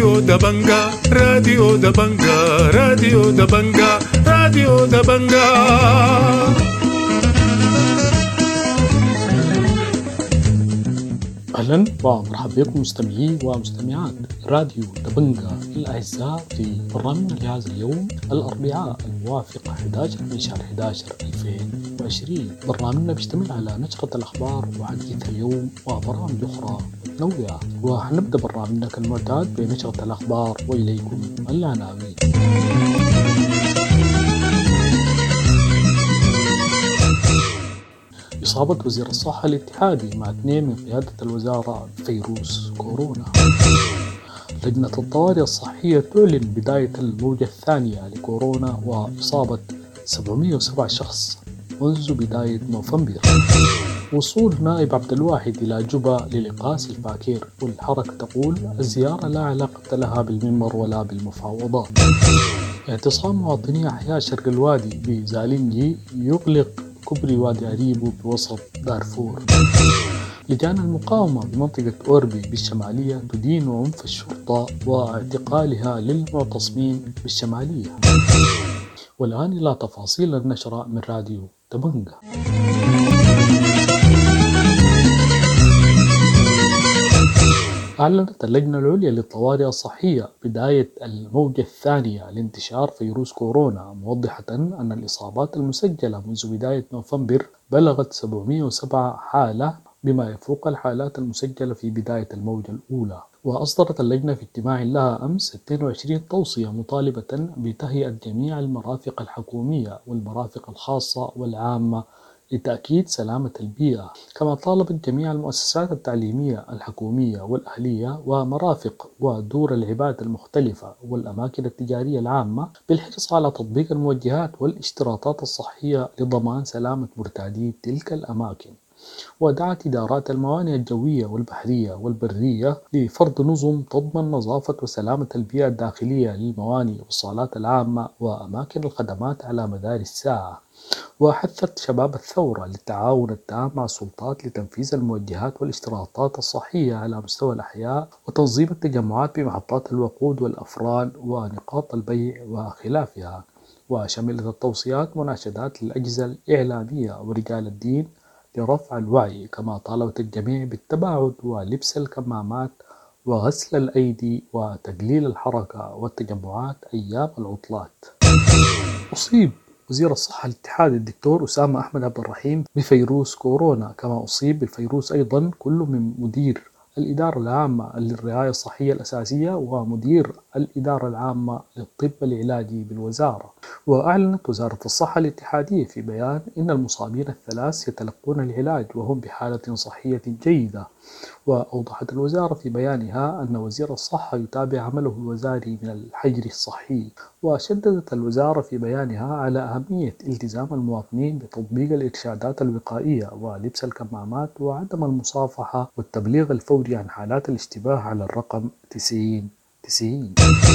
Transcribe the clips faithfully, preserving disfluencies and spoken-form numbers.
راديو دبنجا راديو دبنجا راديو دبنجا راديو دبنجا. أهلا ومرحبا بكم مستمعي ومستمعات راديو دبنجا الأعزاء في برنامجنا لهذا اليوم الأربعاء الموافق أحد عشر من شهر أحد عشر ألفين وعشرين. برنامجنا بيشتمل على نشرة الأخبار وحديث اليوم وبرامج أخرى متنوعة، وحنبدأ برنامجنا كالمعتاد بنشرة الأخبار وإليكم العناوين. إصابة وزير الصحة الاتحادي مع اثنين من قيادة الوزارة بفيروس كورونا. لجنة الطوارئ الصحية تعلن بداية الموجة الثانية لكورونا وإصابة سبعمئة وسبعة شخص منذ بداية نوفمبر. وصول نائب عبد الواحد إلى جوبا للقاء الفاكير، والحركة تقول الزيارة لا علاقة لها بالمنبر ولا بالمفاوضات. اعتصام مواطني أحياء شرق الوادي بزالينجي يغلق كوبري وادي عريبو بوسط دارفور. لجان المقاومة بمنطقة أوربي بالشمالية تدين عنف الشرطة واعتقالها للمعتصمين بالشمالية. والآن إلى تفاصيل النشرة من راديو دبنجا. أعلنت اللجنة العليا للطوارئ الصحية بداية الموجة الثانية لانتشار فيروس كورونا، موضحة أن الإصابات المسجلة منذ بداية نوفمبر بلغت سبعمئة وسبعة حالة، بما يفوق الحالات المسجلة في بداية الموجة الأولى. وأصدرت اللجنة في اجتماع لها أمس اثنين وعشرين توصية مطالبة بتهيئة جميع المرافق الحكومية والمرافق الخاصة والعامة لتأكيد سلامة البيئة. كما طالبت جميع المؤسسات التعليمية الحكومية والأهلية ومرافق ودور العبادة المختلفة والأماكن التجارية العامة بالحرص على تطبيق الموجهات والاشتراطات الصحية لضمان سلامة مرتادي تلك الأماكن. ودعت إدارات الموانئ الجوية والبحرية والبرية لفرض نظم تضمن نظافة وسلامة البيئة الداخلية للموانئ والصالات العامة وأماكن الخدمات على مدار الساعة. وحثت شباب الثورة للتعاون التام مع السلطات لتنفيذ الموجهات والاشتراطات الصحية على مستوى الأحياء وتنظيم التجمعات بمحطات الوقود والأفران ونقاط البيع وخلافها. وشملت التوصيات مناشدات للأجهزة الإعلامية ورجال الدين لرفع الوعي، كما طالبت الجميع بالتباعد ولبس الكمامات وغسل الأيدي وتقليل الحركة والتجمعات أيام العطلات. أصيب وزير الصحة الاتحادي الدكتور أسامة أحمد عبد الرحيم بفيروس كورونا، كما أصيب بالفيروس أيضا كل من مدير الإدارة العامة للرعاية الصحية الأساسية ومدير الإدارة العامة للطب العلاجي بالوزارة. وأعلنت وزارة الصحة الاتحادية في بيان إن المصابين الثلاث يتلقون العلاج وهم بحالة صحية جيدة. وأوضحت الوزارة في بيانها أن وزير الصحة يتابع عمله الوزاري من الحجر الصحي. وشددت الوزارة في بيانها على أهمية التزام المواطنين بتطبيق الإرشادات الوقائية ولبس الكمامات وعدم المصافحة والتبليغ الفوري عن حالات الاشتباه على الرقم تسعين تسعين.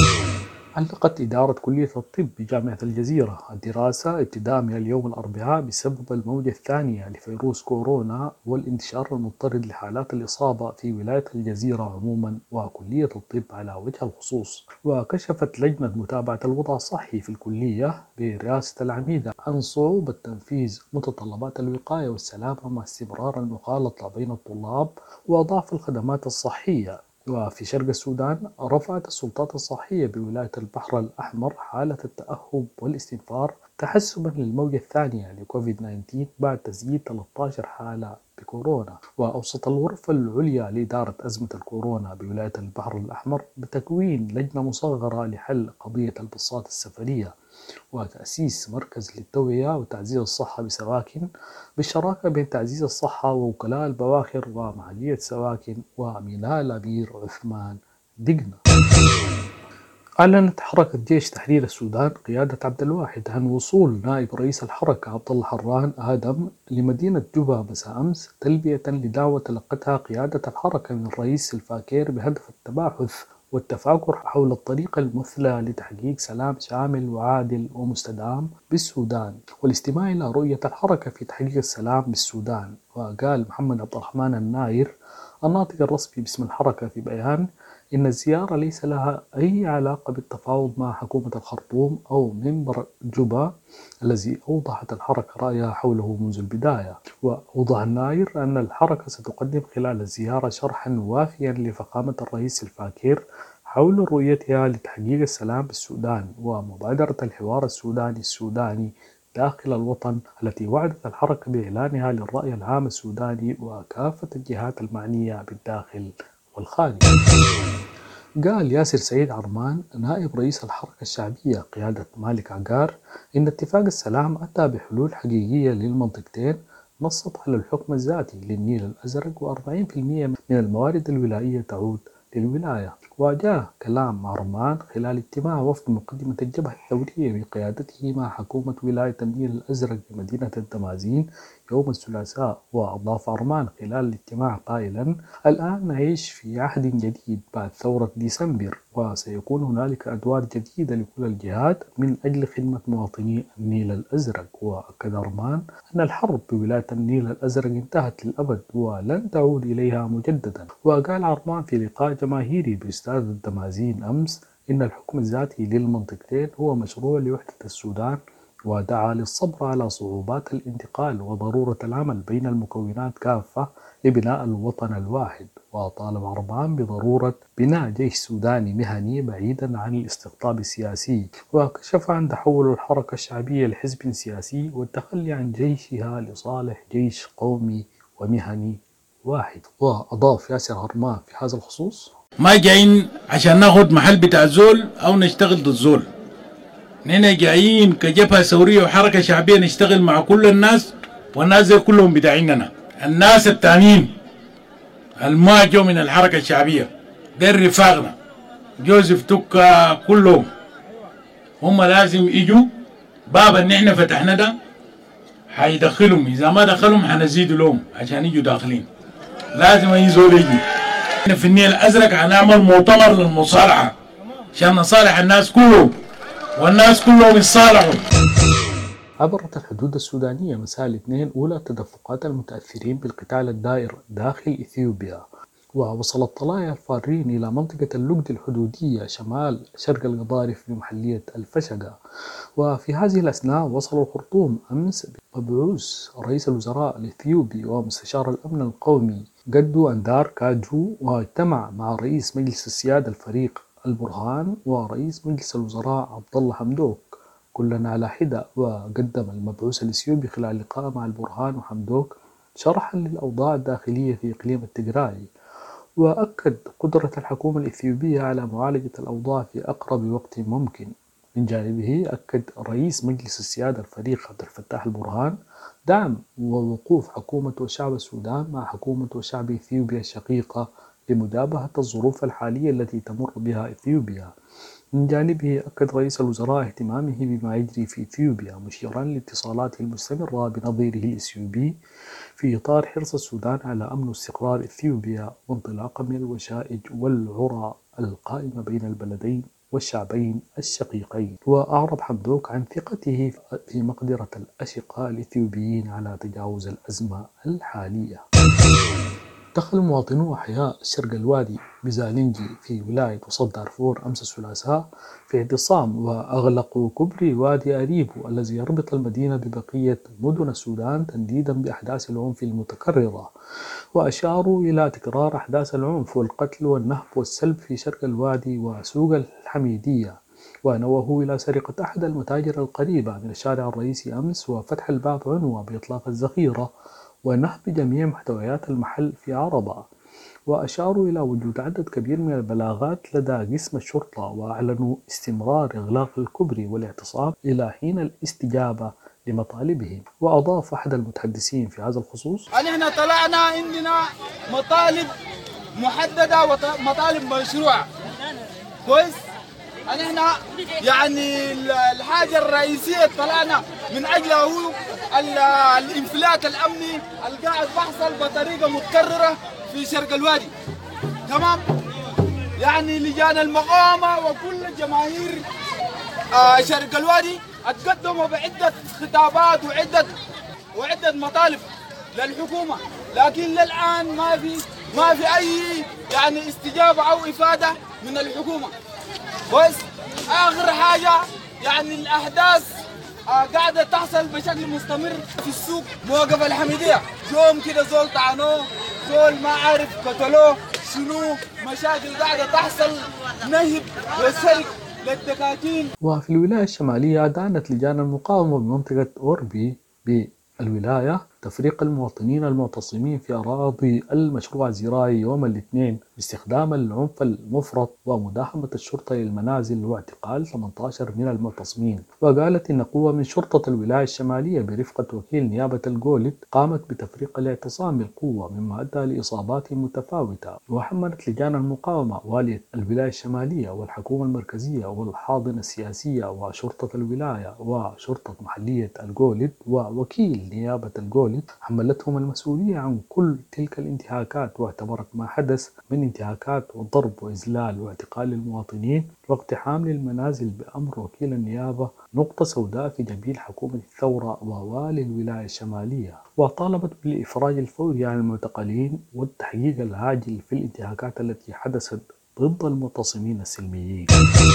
علقت إدارة كلية الطب بجامعة الجزيرة الدراسة ابتداء من اليوم الأربعاء بسبب الموجة الثانية لفيروس كورونا والانتشار المضطرد لحالات الإصابة في ولاية الجزيرة عموما وكلية الطب على وجه الخصوص. وكشفت لجنة متابعة الوضع الصحي في الكلية برئاسة العميدة عن صعوبة تنفيذ متطلبات الوقاية والسلامة مع استمرار المخالطة بين الطلاب وضعف الخدمات الصحية. وفي شرق السودان رفعت السلطات الصحية بولاية البحر الأحمر حالة التأهب والاستنفار تحسبا للموجة الثانية لكوفيد تسعة عشر بعد تسجيل ثلاثة عشر حالة بكورونا. وأوصت الغرفة العليا لإدارة أزمة الكورونا بولاية البحر الأحمر بتكوين لجنة مصغرة لحل قضية الباصات السفرية وتأسيس مركز للتوعية وتعزيز الصحة بسواكن بالشراكة بين تعزيز الصحة ووكلاء البواخر ومعالية سواكن وميناء الأمير عثمان دقنة. أعلنت حركة جيش تحرير السودان قيادة عبد الواحد عن وصول نائب رئيس الحركة عبد الله حران آدم لمدينة جوبا مساء أمس تلبية لدعوة تلقتها قيادة الحركة من الرئيس الفاكير بهدف التباحث والتفاكر حول الطريقة المثلى لتحقيق سلام شامل وعادل ومستدام بالسودان والاستماع إلى رؤية الحركة في تحقيق السلام بالسودان. وقال محمد عبد الرحمن الناير الناطق الرسمي باسم الحركة في بيان إن الزيارة ليس لها أي علاقة بالتفاوض مع حكومة الخرطوم أو منبر جوبا الذي أوضحت الحركة رأيها حوله منذ البداية. وأوضح الناير أن الحركة ستقدم خلال الزيارة شرحا وافيا لفخامة الرئيس الفاكر حول رؤيتها لتحقيق السلام بالسودان ومبادرة الحوار السوداني السوداني داخل الوطن التي وعدت الحركة بإعلانها للرأي العام السوداني وكافة الجهات المعنية بالداخل والخارج. قال ياسر سعيد عرمان نائب رئيس الحركة الشعبية قيادة مالك عقار إن اتفاق السلام أتى بحلول حقيقية للمنطقتين نصت على الحكم الذاتي للنيل الأزرق وأربعين بالمئة من الموارد الولائية تعود للولاية. وجاء كلام عرمان خلال اجتماع وفد مقدمة الجبهة الثورية بقيادته مع حكومة ولاية النيل الأزرق بمدينة الدمازين يوم الثلاثاء. وأضاف عرمان خلال الاجتماع قائلا: الآن نعيش في عهد جديد بعد ثورة ديسمبر وسيكون هنالك أدوار جديدة لكل الجهات من أجل خدمة مواطني النيل الأزرق. وأكد عرمان أن الحرب بولاية النيل الأزرق انتهت للأبد ولن تعود إليها مجددا. وقال عرمان في لقاء جماهيري باستاد الدمازين أمس إن الحكم الذاتي للمنطقتين هو مشروع لوحدة السودان، ودعا للصبر على صعوبات الانتقال وضرورة العمل بين المكونات كافة لبناء الوطن الواحد. وطالب عرمان بضرورة بناء جيش سوداني مهني بعيدا عن الاستقطاب السياسي، وكشف عن تحول الحركة الشعبية لحزب سياسي والتخلي عن جيشها لصالح جيش قومي ومهني واحد. وأضاف ياسر عرمان في هذا الخصوص: ما جايين عشان ناخد محل بتاع زول أو نشتغل ضد زول، نحن جايين كجبهة ثورية وحركة شعبية نشتغل مع كل الناس، والناس زي كلهم بداعيننا. الناس التانيين الما جو من الحركة الشعبية دير رفاقنا جوزيف توكا كلهم هم لازم يجوا باب ان احنا فتحنا ده حيدخلهم، اذا ما دخلهم حنزيد لهم عشان يجوا داخلين. لازم اي زول يجي. احنا في النيل الازرق هنعمل مؤتمر للمصالحة عشان نصالح الناس كلهم والناس كلهم يتصالحوا. عبرت الحدود السودانية مساء الاثنين أولى تدفقات المتأثرين بالقتال الدائر داخل إثيوبيا، ووصلت طلائع الفارين إلى منطقة اللقد الحدودية شمال شرق القضارف بمحلية الفشقة. وفي هذه الأثناء وصل الخرطوم أمس بمبعوث رئيس الوزراء الإثيوبي ومستشار الأمن القومي جدو أندار كاجو، واجتمع مع رئيس مجلس السيادة الفريق البرهان ورئيس مجلس الوزراء عبد الله حمدوك كلنا على حدة. وقدم المبعوث الإثيوبي خلال لقاء مع البرهان وحمدوك شرحا للأوضاع الداخلية في إقليم التجراي، وأكد قدرة الحكومة الإثيوبية على معالجة الأوضاع في أقرب وقت ممكن. من جانبه أكد رئيس مجلس السيادة الفريق عبد الفتاح البرهان دعم ووقوف حكومة وشعب السودان مع حكومة وشعب إثيوبيا الشقيقة لمجابهة الظروف الحالية التي تمر بها إثيوبيا. من جانبه أكد رئيس الوزراء اهتمامه بما يجري في إثيوبيا، مشيرا لاتصالاته المستمرة بنظيره الإثيوبي في إطار حرص السودان على أمن واستقرار إثيوبيا وانطلاقا من الوشائج والعرى القائمة بين البلدين والشعبين الشقيقين. وأعرب حمدوك عن ثقته في مقدرة الأشقاء الإثيوبيين على تجاوز الأزمة الحالية. دخل مواطنو أحياء شرق الوادي بزالنجي في ولاية وسط دارفور أمس الثلاثاء في اعتصام وأغلقوا كوبري وادي أريبو الذي يربط المدينة ببقية مدن السودان تنديدا بأحداث العنف المتكررة، وأشاروا إلى تكرار أحداث العنف والقتل والنهب والسلب في شرق الوادي وسوق الحميدية، ونوهوا إلى سرقة أحد المتاجر القريبة من الشارع الرئيسي أمس وفتح الباب عنوة بإطلاق الذخيرة ونهب جميع محتويات المحل في عربة. وأشاروا إلى وجود عدد كبير من البلاغات لدى قسم الشرطة، وأعلنوا استمرار إغلاق الكوبري والاعتصام إلى حين الاستجابة لمطالبهم. وأضاف أحد المتحدثين في هذا الخصوص: نحن طلعنا عندنا مطالب محددة ومطالب مشروعة كويس. نحن يعني الحاجة الرئيسية طلعنا من أجلها هو الانفلات الأمني القاعد بحصل بطريقة متكررة في شرق الوادي. تمام، يعني لجان المقاومة وكل جماهير آه شرق الوادي اتقدموا بعدة خطابات وعدة وعدة مطالب للحكومة، لكن للآن ما في ما في أي يعني استجابة أو إفادة من الحكومة. كويس. آخر حاجة يعني الأحداث آه قاعدة تحصل بشكل مستمر في السوق. موقف الحميدية يوم كده زول طعنوه، زول ما عارف قتلوه شنو، مشاكل قاعدة تحصل، نهب وسرق للدكاكين. وفي الولاية الشمالية أدانت لجان المقاومة بمنطقة أوربي بالولاية تفريق المواطنين المعتصمين في أراضي المشروع الزراعي يوم الاثنين باستخدام العنف المفرط ومداهمة الشرطة للمنازل واعتقال ثمانية عشر من المعتصمين. وقالت إن قوة من شرطة الولاية الشمالية برفقة وكيل نيابة الجولد قامت بتفريق الاعتصام بالقوة مما أدى لإصابات متفاوتة. وحملت لجان المقاومة والية الولاية الشمالية والحكومة المركزية والحاضنة السياسية وشرطة الولاية وشرطة محلية الجولد ووكيل نيابة الجولد، حملتهم المسؤولية عن كل تلك الانتهاكات، واعتبرت ما حدث من انتهاكات وضرب وإذلال واعتقال المواطنين واقتحام للمنازل بأمر وكيل النيابة نقطة سوداء في جبين حكومة الثورة ووالي الولاية الشمالية. وطالبت بالإفراج الفوري عن المعتقلين والتحقيق العاجل في الانتهاكات التي حدثت ضد المعتصمين السلميين.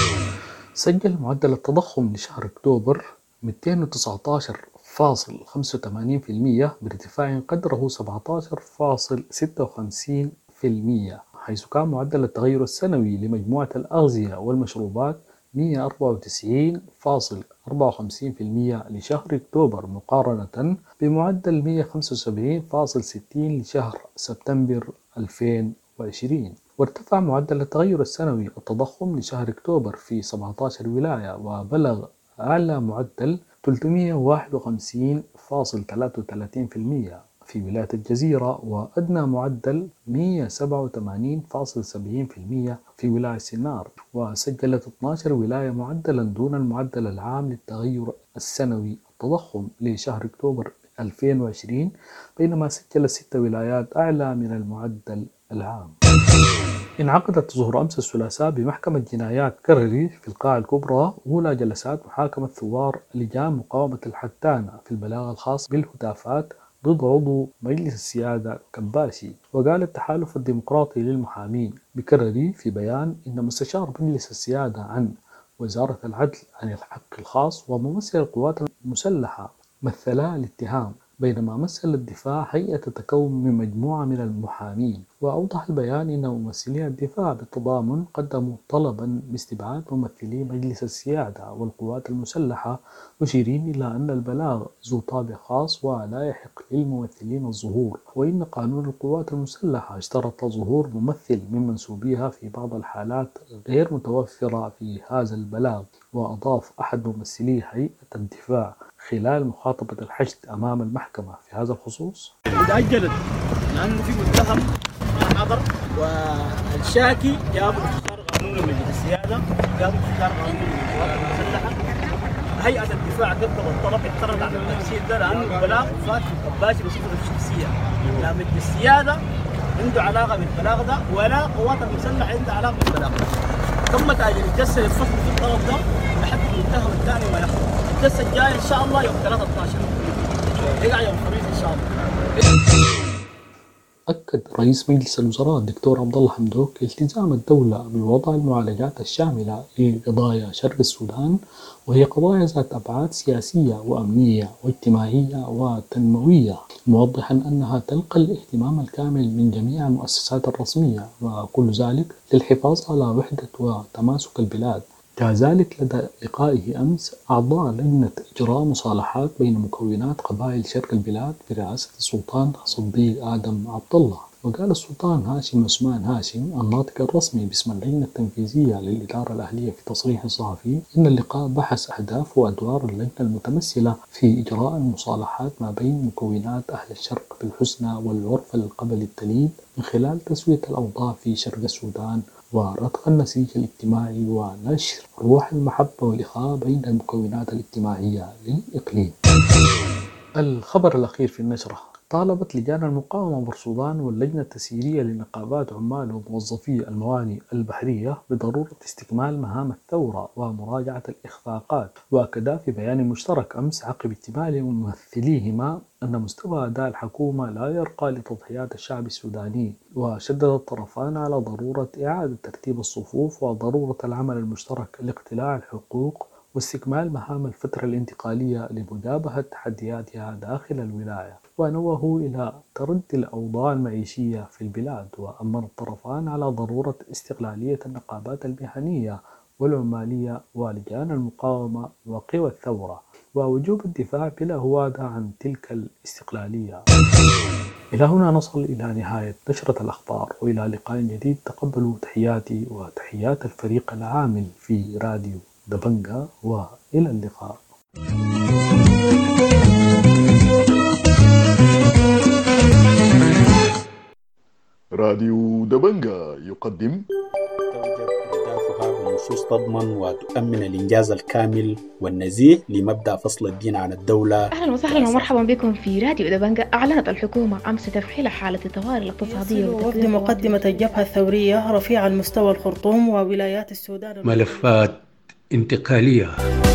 سجل معدل التضخم لشهر أكتوبر مئتين وتسعة عشر فاصل خمسة وثمانين بالمئة بارتفاع قدره سبعة عشر فاصل ستة وخمسين بالمئة، حيث كان معدل التغير السنوي لمجموعة الأغذية والمشروبات مئة وأربعة وتسعين فاصل أربعة وخمسين بالمئة لشهر أكتوبر مقارنة بمعدل مئة وخمسة وسبعين فاصل ستين لشهر سبتمبر ألفين وعشرين. وارتفع معدل التغير السنوي التضخم لشهر أكتوبر في سبعة عشر ولاية وبلغ أعلى معدل ثلاثمئة وواحد وخمسين فاصل ثلاثة وثلاثين بالمئة في ولاية الجزيرة وأدنى معدل مئة وسبعة وثمانين فاصل سبعين بالمئة في ولاية سينار. وسجلت اثنتي عشرة ولاية معدلا دون المعدل العام للتغير السنوي التضخم لشهر أكتوبر ألفين وعشرين، بينما سجلت ست ولايات أعلى من المعدل العام. انعقدت ظهر أمس الثلاثاء بمحكمة جنايات كرري في القاعة الكبرى أولى جلسات محاكمة ثوار لجان مقاومة الحتانة في البلاغ الخاص بالهتافات ضد عضو مجلس السيادة كباسي. وقال التحالف الديمقراطي للمحامين بكرري في بيان إن مستشار مجلس السيادة عن وزارة العدل عن الحق الخاص وممثل القوات المسلحة مثلا الاتهام، بينما مثل الدفاع هيئة تتكون من مجموعة من المحامين. وأوضح البيان أن ممثلين الدفاع بالتضامن قدموا طلبا باستبعاد ممثلي مجلس السيادة والقوات المسلحة، مشيرين إلى أن البلاغ ذو طابع خاص ولا يحق للممثلين الظهور، وإن قانون القوات المسلحة اشترط ظهور ممثل من منسوبيها في بعض الحالات غير متوفرة في هذا البلاغ. وأضاف أحد ممثلي هيئة الدفاع خلال مخاطبة الحشد أمام المحكمة في هذا الخصوص: تأجلت لأنه في متهم ما حضر، والشاكي جابوا مستشار قانوني من السيادة، جابوا مستشار قانوني من القوات المسلحة. هيئة الدفاع قدمت الطلب اعترض على التفسير ده لأنه البلاغ فات كباسي بصفته الشخصية، لا مجلس السيادة عنده علاقة بالبلاغ ده ولا القوات المسلحة عندها علاقة بالبلاغ ده. تم تأجيل الجلسة للفصل في الطلب ده لحد المتهم الثاني ما يخرج. الجلسة الجاية إن شاء الله يوم ثلاثة عشر، يقع يوم الخميس إن شاء الله. أكد رئيس مجلس الوزراء الدكتور عبد الله حمدوك التزام الدولة بوضع المعالجات الشاملة لقضايا شرق السودان، وهي قضايا ذات أبعاد سياسية وأمنية واجتماعية وتنموية، موضحا أنها تلقى الاهتمام الكامل من جميع المؤسسات الرسمية، وكل ذلك للحفاظ على وحدة وتماسك البلاد. كذلك لدى لقائه أمس أعضاء لجنة إجراء مصالحات بين مكونات قبائل شرق البلاد برئاسة السلطان صديق آدم عبد الله. وقال السلطان هاشم عثمان هاشم الناطق الرسمي باسم اللجنة التنفيذية للإدارة الأهلية في تصريح صحفي إن اللقاء بحث أهداف وأدوار اللجنة المتمثلة في إجراء المصالحات ما بين مكونات أهل الشرق بالحسنى والعرف القبلي التليد من خلال تسوية الأوضاع في شرق السودان ورتق النسيج الاجتماعي ونشر روح المحبة والإخاء بين المكونات الاجتماعية للإقليم. الخبر الأخير في النشرة: طالبت لجان المقاومة بالسودان واللجنة التسييرية لنقابات عمال وموظفي الموانئ البحرية بضرورة استكمال مهام الثورة ومراجعة الإخفاقات. وأكدا في بيان مشترك أمس عقب اكتمال ممثليهما أن مستوى أداء الحكومة لا يرقى لتضحيات الشعب السوداني. وشدد الطرفان على ضرورة إعادة ترتيب الصفوف وضرورة العمل المشترك لاقتلاع الحقوق واستكمال مهام الفترة الانتقالية لمجابهة تحدياتها داخل الولاية. ونوهوا إلى تردي الأوضاع المعيشية في البلاد. وأمر الطرفان على ضرورة استقلالية النقابات المهنية والعمالية ولجان المقاومة وقوى الثورة ووجوب الدفاع بلا هوادة عن تلك الاستقلالية. إلى هنا نصل إلى نهاية نشرة الأخبار، وإلى لقاء جديد. تقبلوا تحياتي وتحيات الفريق العامل في راديو دبنجا، وإلى اللقاء. راديو دبنجا يقدم أهدافها بنصوص تضمن وتؤمن الإنجاز الكامل والنزيه لمبدأ فصل الدين عن الدولة. أهلا وسهلا ومرحبا بكم في راديو دبنجا. أعلنت الحكومة أمس تفعيل حالة الطوارئ الاقتصادية وفد مقدمة الجبهة الثورية رفيع المستوى الخرطوم وولايات السودان ملفات انتقالية.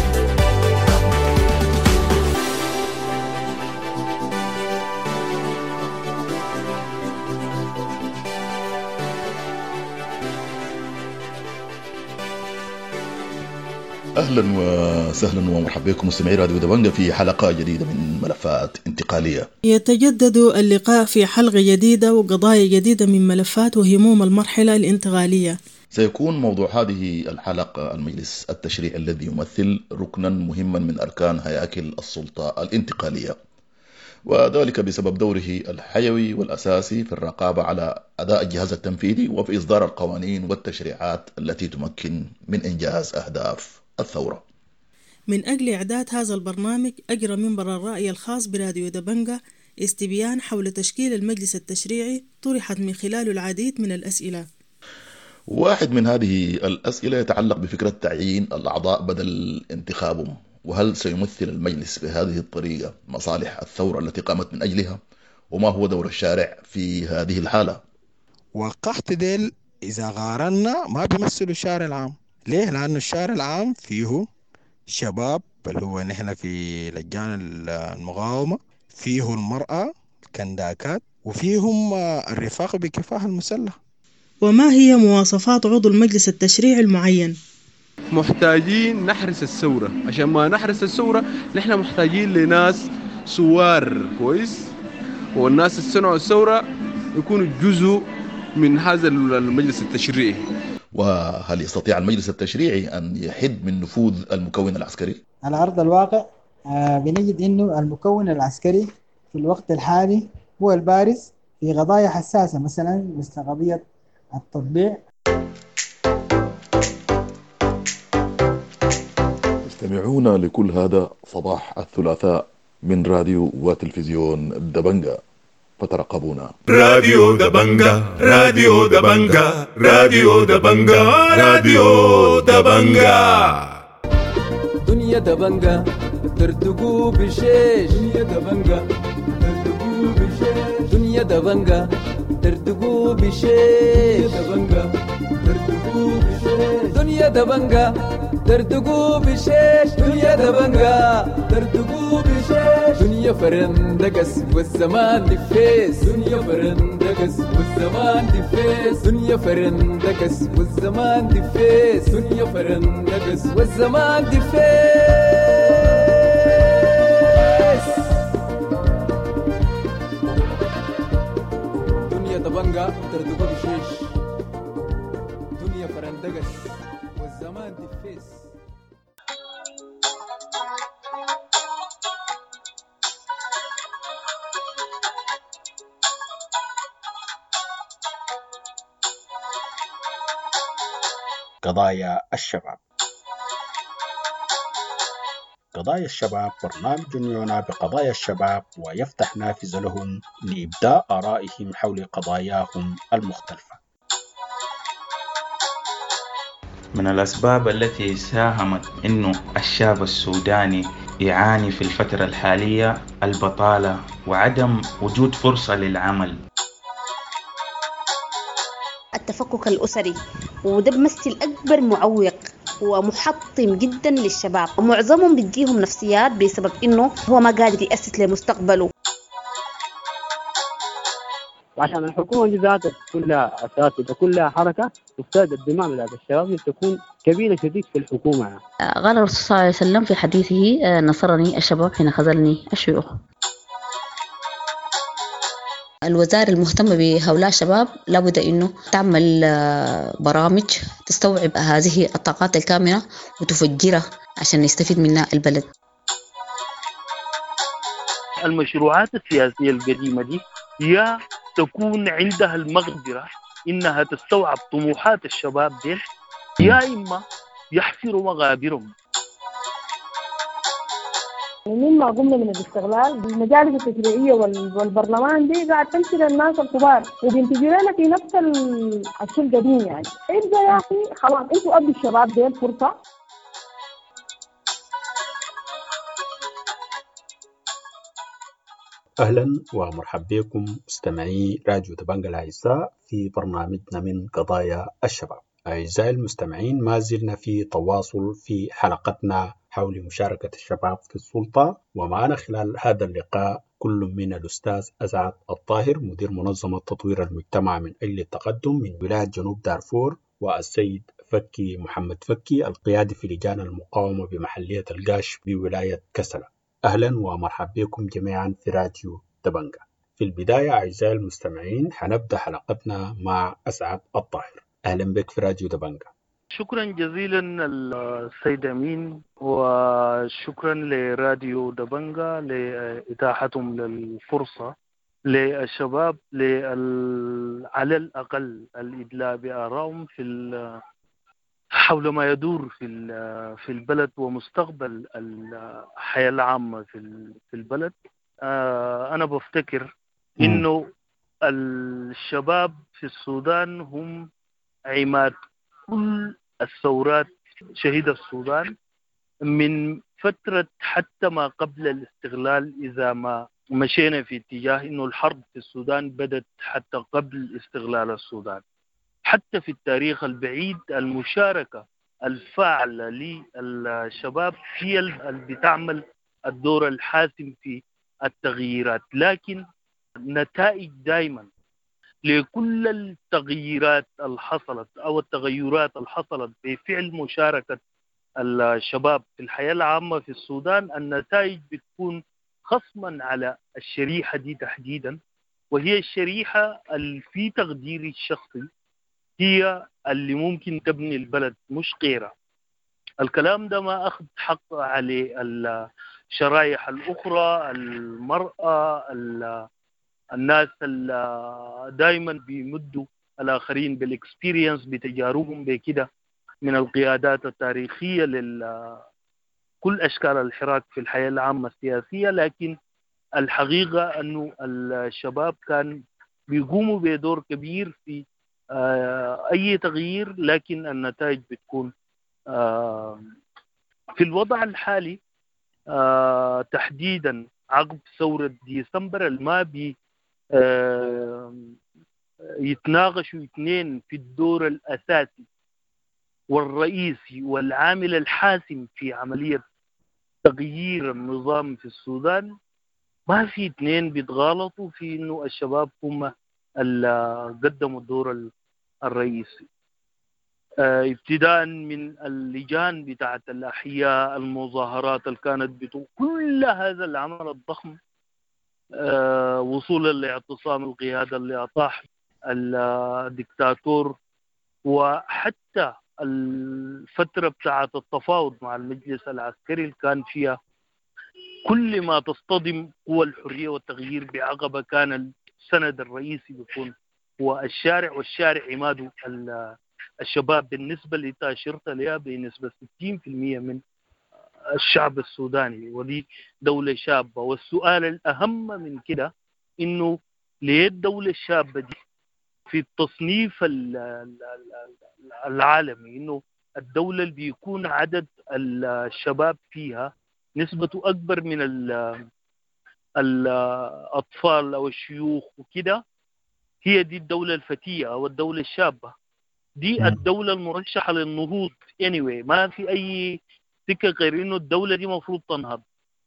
أهلا وسهلا ومرحبا بكم مستمعي راديو دبنجا في حلقة جديدة من ملفات انتقالية. يتجدد اللقاء في حلقة جديدة وقضايا جديدة من ملفات وهموم المرحلة الانتقالية. سيكون موضوع هذه الحلقة المجلس التشريعي الذي يمثل ركنا مهما من أركان هياكل السلطة الانتقالية، وذلك بسبب دوره الحيوي والأساسي في الرقابة على أداء الجهاز التنفيذي وفي إصدار القوانين والتشريعات التي تمكن من إنجاز أهداف الثورة. من أجل إعداد هذا البرنامج أجرى منبر الرأي الخاص براديو دبنجا استبيان حول تشكيل المجلس التشريعي طرحت من خلاله العديد من الأسئلة. واحد من هذه الأسئلة يتعلق بفكرة تعيين الأعضاء بدل انتخابهم، وهل سيمثل المجلس بهذه الطريقة مصالح الثورة التي قامت من أجلها؟ وما هو دور الشارع في هذه الحالة؟ وقحت ديل إذا غارنا ما بيمثلوا الشارع العام. ليه؟ لأنه الشارع العام فيه شباب اللي هو نحن في لجان المقاومة، فيه المرأة الكنداكات، وفيهم الرفاق بكفاح المسلح. وما هي مواصفات عضو المجلس التشريعي المعين؟ محتاجين نحرس الثورة. عشان ما نحرس الثورة نحن محتاجين لناس سوار كويس، والناس اللي صنعوا الثورة يكونوا جزء من هذا المجلس التشريعي. وهل يستطيع المجلس التشريعي أن يحد من نفوذ المكون العسكري؟ على أرض الواقع آه بنجد أنه المكون العسكري في الوقت الحالي هو البارز في قضايا حساسة، مثلا مثل قضية التطبيع. استمعونا لكل هذا صباح الثلاثاء من راديو وتلفزيون دبنجا، فترقبونا. راديو دبنجا راديو دبنجا راديو دبنجا راديو دبنجا. دنيا دبنجا ترتقو بشيش، دنيا دبنجا ترتقو بشيش، دنيا دبنجا ترتقو بشيش، دبنجا ترتقو بشيش، دنيا دبنجا ترتقو بشيش، دنيا دبنجا ترتقو بشيش، دنيا فرندقس والزمان دفيس، دنيا فرندقس والزمان دفيس، دنيا فرندقس والزمان دفيس، دنيا فرندقس والزمان دفيس. دنيا دبنجا ترتقو بشيش، دنيا فرندقس والزمان دفيس. قضايا الشباب. قضايا الشباب برنامج يعنى بقضايا الشباب ويفتح نافذة لهم لإبداء آرائهم حول قضاياهم المختلفة. من الأسباب التي ساهمت إنه الشاب السوداني يعاني في الفترة الحالية البطالة وعدم وجود فرصة للعمل. التفكك الأسري، وده بمثل أكبر معوق ومحطم جدا للشباب، ومعظمهم بتجيهم نفسيات بسبب إنه هو ما قادر يأسس لمستقبله. وعشان الحكومة دي ذاتها كلها أساس وكلها حركة، تفترض الدماء بتاعت الشباب تكون كبيرة شديد في الحكومة يعني. قال الرسول صلى الله عليه وسلم في حديثه نصرني الشباب حين خذلني الشيوخ. الوزارة المهتمة بهؤلاء الشباب لابد أنه تعمل برامج تستوعب هذه الطاقات الكامنة وتفجرها عشان يستفيد منها البلد. المشروعات السياسية القديمة دي هي تكون عندها المقدرة إنها تستوعب طموحات الشباب دي، يا إما يحفروا مغابرهم. مما قمنا من الاستغلال بالمجالس التشريعية والبرلمان دي قاعد تمشي للناس الكبار وبينتجوا لنا في نفس الشيء القديم يعني. إنت يا أخي خلاص أنتوا أدوا الشباب دي الفرصة. أهلا ومرحبا بكم مستمعي راديو دبنجة الأعزاء في برنامجنا من قضايا الشباب. أعزائي المستمعين، ما زلنا في تواصل في حلقتنا حول مشاركة الشباب في السلطة، ومعنا خلال هذا اللقاء كل من الأستاذ أسعد الطاهر مدير منظمة تطوير المجتمع من أجل التقدم من ولاية جنوب دارفور، والسيد فكي محمد فكي القيادي في لجان المقاومة بمحلية القاش بولاية كسلة. أهلا ومرحبا بكم جميعا في راديو دبنجة. في البداية أعزائي المستمعين حنبدأ حلقتنا مع أسعد الطاهر. أهلا بك في راديو دبنجة. شكرا جزيلا السيد أمين، وشكرا لراديو دبنجة لإتاحتهم للفرصة للشباب على الأقل الإدلاء بآرائهم في حول ما يدور في في البلد ومستقبل الحياة العامة في في البلد. أنا بفتكر إنه الشباب في السودان هم عماد كل الثورات شهيد السودان من فترة حتى ما قبل الاستغلال. إذا ما مشينا في اتجاه إنه الحرب في السودان بدت حتى قبل استغلال السودان، حتى في التاريخ البعيد المشاركة الفاعلة للشباب هي اللي بتعمل الدور الحاسم في التغييرات. لكن نتائج دائما لكل التغييرات الحصلت أو التغيرات الحصلت بفعل مشاركة الشباب في الحياة العامة في السودان، النتائج بتكون خصما على الشريحة دي تحديدا، وهي الشريحة اللي في تقديري الشخصي هي اللي ممكن تبني البلد مش غيرها. الكلام ده ما أخذ حق على الشرائح الأخرى، المرأة، الناس اللي دايما بيمدوا الآخرين بالإكسبيرينس بتجاربهم بكده من القيادات التاريخية لكل أشكال الحراك في الحياة العامة السياسية. لكن الحقيقة أنه الشباب كان بيقوموا بدور كبير في أي تغيير، لكن النتائج بتكون في الوضع الحالي تحديدا عقب ثورة ديسمبر الما بي يتناقشوا اثنين في الدور الأساسي والرئيسي والعامل الحاسم في عملية تغيير النظام في السودان. ما في اثنين بيتغالطوا في انه الشباب هم اللي قدموا الدور الرئيسي، ابتداء من اللجان بتاعت الأحياء، المظاهرات اللي كانت بتو كل هذا العمل الضخم، وصولا لاعتصام القيادة اللي أطاح الدكتاتور، وحتى الفترة بتاعت التفاوض مع المجلس العسكري اللي كان فيها كل ما تصطدم قوى الحرية والتغيير بعقبة كان السند الرئيسي بيكون هو الشارع، والشارع عماده الشباب بالنسبة اللي أشرت لها بنسبة ستين بالمئة من الشعب السوداني، ودي دولة شابة. والسؤال الأهم من كده إنه ليه الدولة الشابة دي في التصنيف العالمي إنه الدولة اللي بيكون عدد الشباب فيها نسبته أكبر من الأطفال أو الشيوخ وكده، هي دي الدولة الفتية أو الدولة الشابة. دي الدولة المرشحة للنهوض anyway. ما في أي سكة غير إنه الدولة دي مفروض تنهض.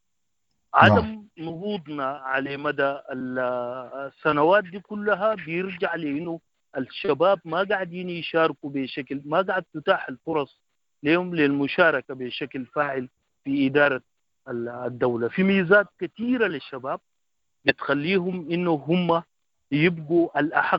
عدم نهوضنا على مدى السنوات دي كلها بيرجع لإنه الشباب ما قاعدين يشاركوا بشكل، ما قاعد تتاح الفرص لهم للمشاركة بشكل فاعل في إدارة الدولة. في ميزات كثيرة للشباب بتخليهم إنه هم يبقوا الأحق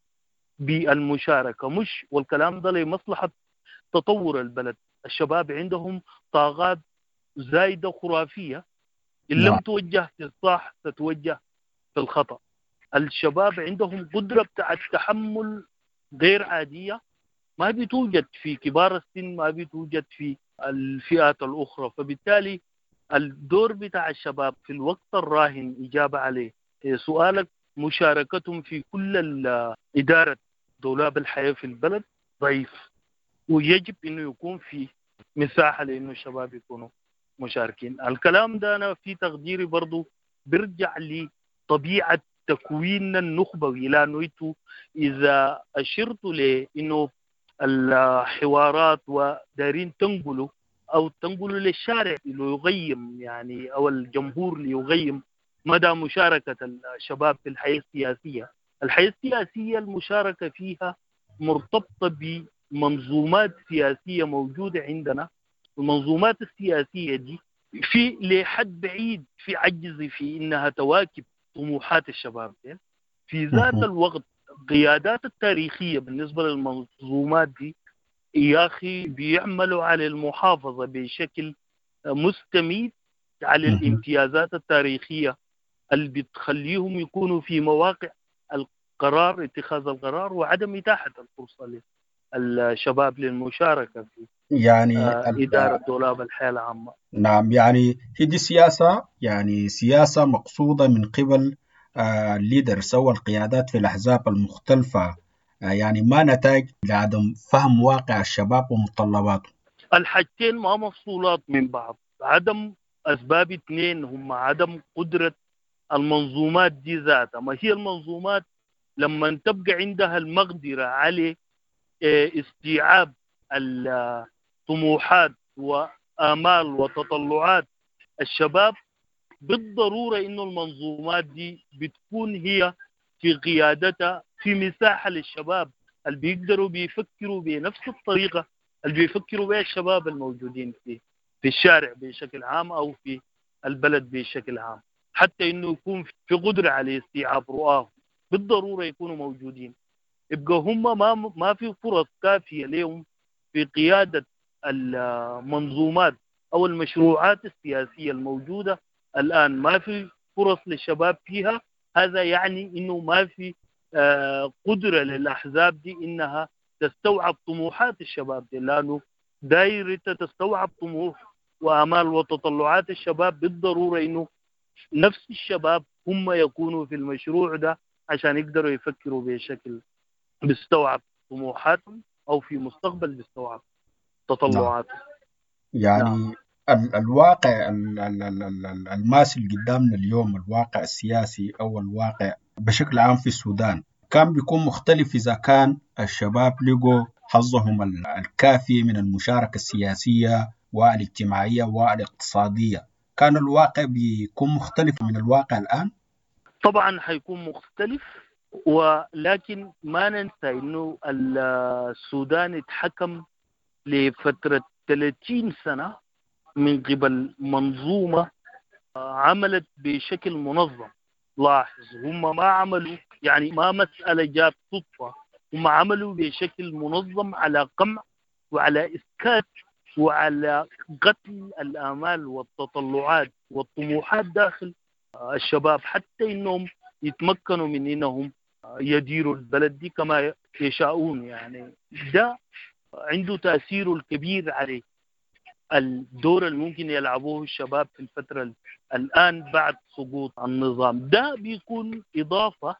بالمشاركة، مش والكلام ده لمصلحة تطور البلد. الشباب عندهم طاقات زايدة خرافية، إن لم توجه في الصح تتوجه في الخطأ. الشباب عندهم قدرة بتاع التحمل غير عادية، ما بتوجد في كبار السن، ما بتوجد في الفئات الأخرى. فبالتالي الدور بتاع الشباب في الوقت الراهن إجابة عليه سؤالك، مشاركتهم في كل إدارة دولاب الحياة في البلد ضعيف، ويجب أنه يكون في مساحة لأنه الشباب يكونوا مشاركين. الكلام ده أنا في تقديري برضو برجع لطبيعة تكوين النخبوي، لأنه إذا أشرت لأنه الحوارات ودارين تنقلوا أو تنقلوا للشارع ليغيم يعني أو الجمهور ليغيم مدى مشاركة الشباب في الحياة السياسية. الحياة السياسية المشاركة فيها مرتبطة بمنظومات سياسية موجودة عندنا. المنظومات السياسية دي في لحد بعيد في عجز في إنها تواكب طموحات الشباب. في ذات الوقت القيادات التاريخية بالنسبة للمنظومات دي يا أخي بيعملوا على المحافظة بشكل مستميت على الامتيازات التاريخية اللي بتخليهم يكونوا في مواقع القرار، اتخاذ القرار، وعدم إتاحة الفرصة للشباب للمشاركة في يعني آه إدارة دولاب الحياة العامة. نعم، يعني هي دي سياسة، يعني سياسة مقصودة من قبل آه الليدرز أو القيادات في الأحزاب المختلفة، آه يعني ما نتاج لعدم فهم واقع الشباب ومتطلباته. الحاجتين ما مفصولات من بعض. عدم أسباب اثنين هم عدم قدرة المنظومات دي ذاتها. ما هي المنظومات لما تبقى عندها المقدرة على استيعاب الطموحات وآمال وتطلعات الشباب، بالضرورة إنه المنظومات دي بتكون هي في قيادتها في مساحة للشباب اللي بيقدروا بيفكروا بنفس الطريقة اللي بيفكروا بها الشباب الموجودين في في الشارع بشكل عام أو في البلد بشكل عام، حتى إنه يكون في قدرة على استيعاب رؤاه. بالضرورة يكونوا موجودين. يبقى هم ما ما في فرص كافية لهم في قيادة المنظومات أو المشروعات السياسية الموجودة الآن، ما في فرص للشباب فيها. هذا يعني إنه ما في قدرة للأحزاب دي إنها تستوعب طموحات الشباب دي، لأنه دايرة تستوعب طموح وآمال وتطلعات الشباب بالضرورة إنه نفس الشباب هم يكونوا في المشروع ده عشان يقدروا يفكروا بشكل بيستوعب طموحاتهم أو في مستقبل بيستوعب تطلعاتهم. يعني نعم. ال الواقع ال ال ال الماسل قدامنا اليوم، الواقع السياسي أو الواقع بشكل عام في السودان كان بيكون مختلف إذا كان الشباب لقوا حظهم الكافي من المشاركة السياسية والاجتماعية والاقتصادية. كان الواقع بيكون مختلف من الواقع الآن؟ طبعا حيكون مختلف، ولكن ما ننسى إنه السودان اتحكم لفترة ثلاثين سنة من قبل منظومة عملت بشكل منظم. لاحظ هم ما عملوا يعني ما مسألة جات صدفة، هم عملوا بشكل منظم على قمع وعلى إسكات وعلى قتل الآمال والتطلعات والطموحات داخل الشباب، حتى إنهم يتمكنوا من إنهم يديروا البلد دي كما يشاءون. يعني ده عنده تأثير الكبير عليه الدور اللي ممكن يلعبوه الشباب في الفترة الآن بعد سقوط النظام. ده بيكون إضافة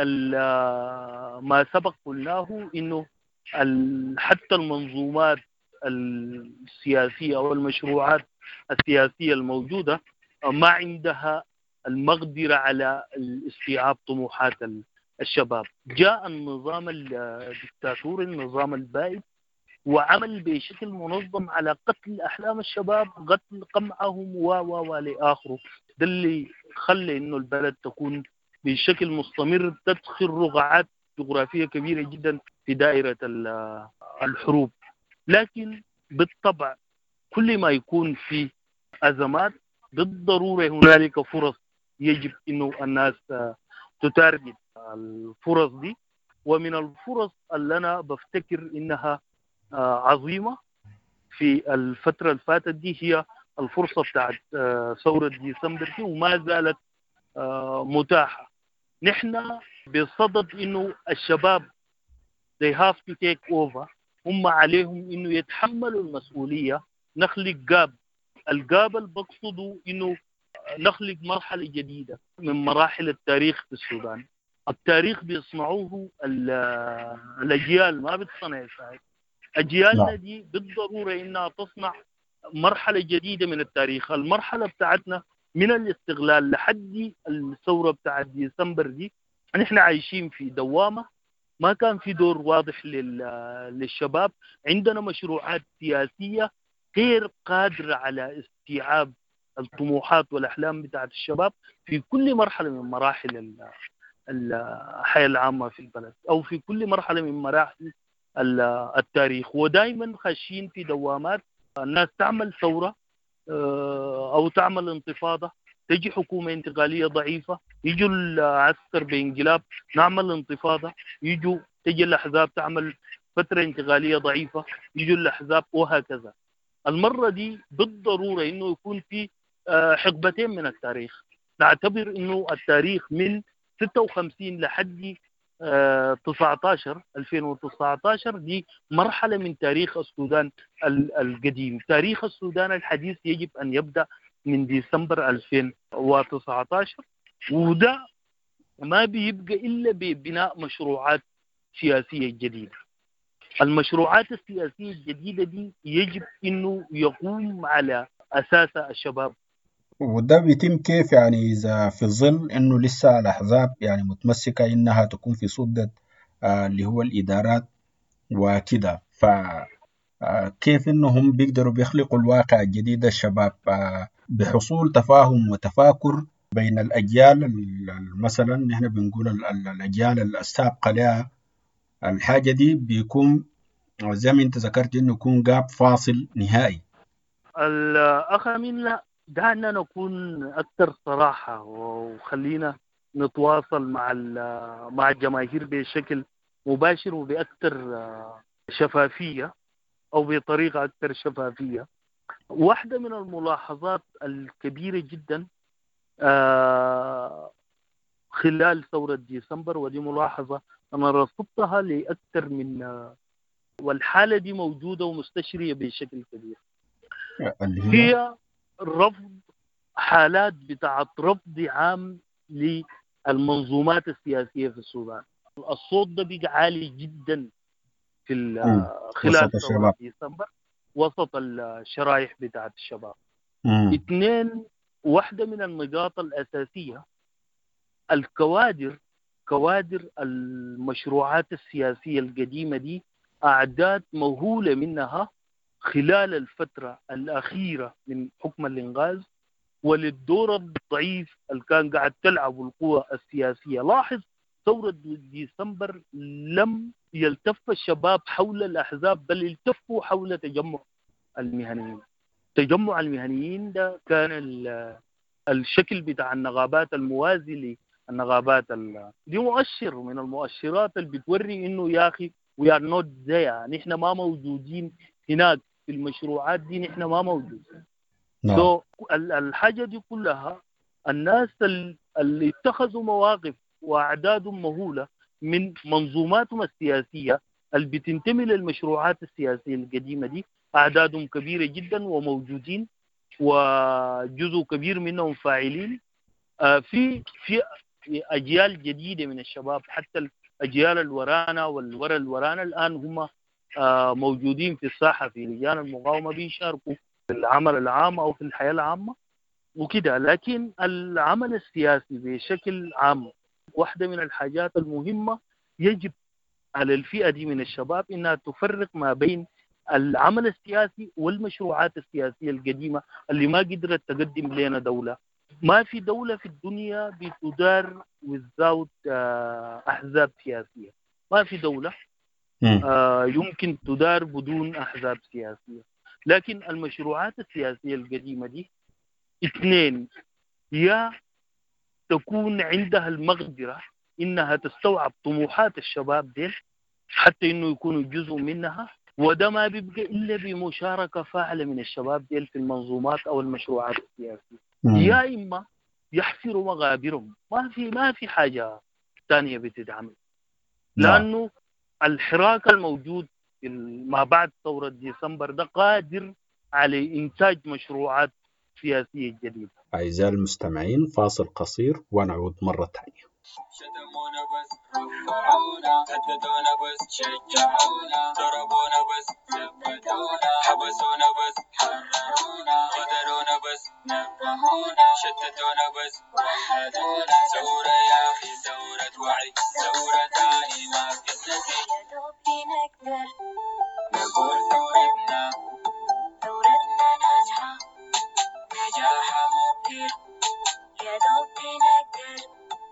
لما سبق قلناه إنه حتى المنظومات السياسية أو المشروعات السياسية الموجودة ما عندها المقدرة على استيعاب طموحات الشباب. جاء النظام الدكتاتوري النظام البائد وعمل بشكل منظم على قتل أحلام الشباب، قتل قمعهم و و لآخره. ده اللي خلى إنه البلد تكون بشكل مستمر تدخل رقعات جغرافية كبيرة جدا في دائرة الحروب. لكن بالطبع كل ما يكون في أزمات بالضرورة هنالك فرص يجب إنه الناس تتارجت الفرص دي. ومن الفرص اللي أنا بفتكر إنها عظيمة في الفترة الفاتت دي هي الفرصة بتاعت ثورة ديسمبر دي، وما زالت متاحة. نحن بصدد إنه الشباب they have to take over، هم عليهم إنه يتحملوا المسؤولية. نخلق جاب، الجاب اللي بقصده إنه نخلق مرحلة جديدة من مراحل التاريخ في السودان. التاريخ بيصنعوه الأجيال، ما بتصنع ساعد. أجيالنا دي بالضرورة إنها تصنع مرحلة جديدة من التاريخ. المرحلة بتاعتنا من الاستغلال لحد الثورة بتاعت ديسمبر دي نحن عايشين في دوامة، ما كان في دور واضح للشباب. عندنا مشروعات سياسية غير قادرة على استيعاب الطموحات والأحلام بتاعت الشباب في كل مرحلة من مراحل الحياة العامة في البلد أو في كل مرحلة من مراحل التاريخ. ودائما خاشين في دوامات، الناس تعمل ثورة أو تعمل انتفاضة، تجي حكومة انتقالية ضعيفة، يجوا العسكر بانقلاب، نعمل انتفاضة، يجوا تجي الأحزاب تعمل فترة انتقالية ضعيفة، يجوا الأحزاب، وهكذا. المرة دي بالضرورة إنه يكون في حقبتين من التاريخ. نعتبر إنه التاريخ من ستة وخمسين لحد تسعة عشر ألفين وتسعة عشر دي مرحلة من تاريخ السودان القديم. تاريخ السودان الحديث يجب أن يبدأ من ديسمبر ألفين وتسعة عشر، وده ما بيبقى إلا ببناء مشروعات سياسية جديدة. المشروعات السياسية الجديدة دي يجب إنه يقوم على أساسها الشباب. وده بيتم كيف يعني إذا في ظل إنه لسه الأحزاب يعني متمسكة إنها تكون في سدة آه اللي هو الإدارات وكده، فكيف إنهم بيقدروا بيخلقوا الواقع الجديد الشباب آه بحصول تفاهم وتفاكر بين الأجيال. مثلا نحن بنقول الأجيال السابقة لها الحاجة دي بيكون زي ما أنت ذكرت إنه يكون جاب فاصل نهائي. الأخ أمين، لا دعنا نكون أكثر صراحة وخلينا نتواصل مع مع الجماهير بشكل مباشر وبأكثر شفافية أو بطريقة أكثر شفافية. واحدة من الملاحظات الكبيرة جدا خلال ثورة ديسمبر، ودي ملاحظة أنا رصدتها لأكثر من، والحالة دي موجودة ومستشرية بشكل كبير، هي رفض حالات بتاعت رفض عام للمنظومات السياسية في السودان. الصوت ده بقى عالي جدا في خلال ثورة ديسمبر وسط الشرائح بتاعت الشباب. مم. اثنين، واحدة من النقاط الأساسية الكوادر كوادر المشروعات السياسية القديمة دي أعداد مهولة منها خلال الفترة الأخيرة من حكم الإنغاز وللدور الضعيف اللي كان قاعد تلعب القوى السياسية. لاحظ ثورة ديسمبر لم يلتف الشباب حول الأحزاب، بل التفوا حول تجمع المهنيين. تجمع المهنيين ده كان الشكل بتاع النغابات الموازي للنغابات دي مؤشر من المؤشرات اللي بتوري إنه يا أخي we are not there، نحن ما موجودين هناك في المشروعات دي، نحن ما موجودين. no. so الحاجة دي كلها الناس اللي اتخذوا مواقف وأعدادهم مهولة من منظوماتهم السياسية اللي بتنتمي للمشروعات السياسية القديمة دي أعدادهم كبيرة جدا وموجودين، وجزء كبير منهم فاعلين. في في أجيال جديدة من الشباب، حتى الأجيال الورانا والورا الورانا الآن هم آه، موجودين في الساحة في لجان المقاومة بيشاركوا في العمل العام أو في الحياة العامة وكده. لكن العمل السياسي بشكل عام واحدة من الحاجات المهمة يجب على الفئة دي من الشباب إنها تفرق ما بين العمل السياسي والمشروعات السياسية القديمة اللي ما قدرت تقدم لنا دولة. ما في دولة في الدنيا بتدار without أحزاب سياسية. ما في دولة آه يمكن تدار بدون أحزاب سياسية. لكن المشروعات السياسية القديمة دي اثنين، يا تكون عندها المقدرة إنها تستوعب طموحات الشباب دي حتى إنه يكونوا جزء منها، وده ما بيبقى إلا بمشاركة فاعلة من الشباب دي في المنظومات أو المشروعات السياسية. يا إما يحفروا مغابرهم. ما في ما في حاجة ثانية بتتعمل، لأنه الحراك الموجود ما بعد ثورة ديسمبر ده قادر على إنتاج مشروعات سياسية جديدة. أعزائي المستمعين، فاصل قصير ونعود مرة ثانية. شتمونا بس رفعونا، هددونا بس شجعونا، ضربونا بس ثبتونا، حبسونا بس حررونا، غدرونا بس نبهونا، شتتونا بس وحدونا. ثورة يا أخي ثورة وعي، ثورة تاني ما بتنتهي. يا دوبي نقدر نقول ثورتنا، ثورتنا ناجحة نجاحها مبهر. يا دوبي نقدر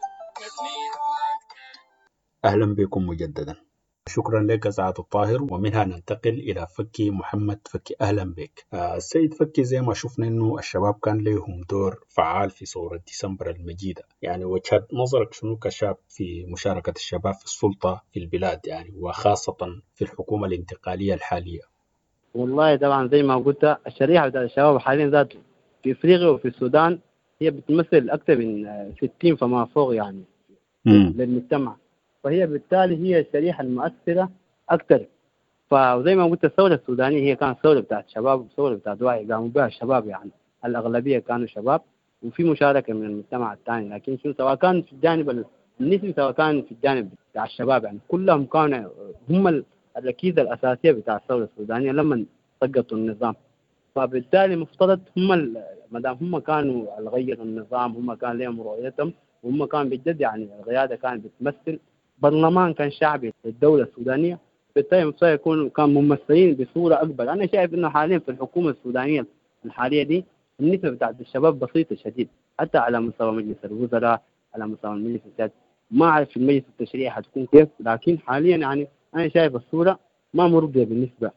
أهلا بكم مجددا. شكرا لك سعادة الطاهر، ومنها ننتقل إلى فكي محمد فكي. أهلا بك. آه السيد فكي، زي ما شفنا أنه الشباب كان لهم دور فعال في ثورة ديسمبر المجيدة، يعني وجهة نظرك شنو كشاب في مشاركة الشباب في السلطة في البلاد، يعني وخاصة في الحكومة الانتقالية الحالية؟ والله طبعا زي ما قلت، الشريحة بتاع الشباب حاليا ذات في إفريقيا وفي السودان هي بتمثل أكثر من ستين فما فوق يعني م. للمجتمع، فهي بالتالي هي الشريحة المؤثرة أكثر. فزي ما قلت الثورة السودانية هي كانت ثورة بتاعت شباب وثورة بتاعت وعي قاموا بها الشباب، يعني الأغلبية كانوا شباب وفي مشاركة من المجتمع الثاني، لكن شو سواء كان في الجانب النسبي سواء كان في الجانب بتاع الشباب يعني كلهم كانوا هم الركيزة الأساسية بتاع الثورة السودانية لما سقطوا النظام. فبالتالي مفترض هم ما دام هم كانوا غيروا النظام، هم كان لهم رؤيتهم وهم كان بجد يعني القيادة كانت بتمثل برلمان كان شعبي للدولة السودانية، بالتالي مفترض يكونوا كان ممثلين بصورة أكبر. أنا شايف إنه حاليا في الحكومة السودانية الحالية دي النسبة بتاعت الشباب بسيطة شديد، حتى على مستوى مجلس الوزراء، على مستوى المجلس السياسي. ما أعرف في المجلس التشريعي حتكون كيف، لكن حاليا يعني أنا شايف الصورة ما مرضية بالنسبة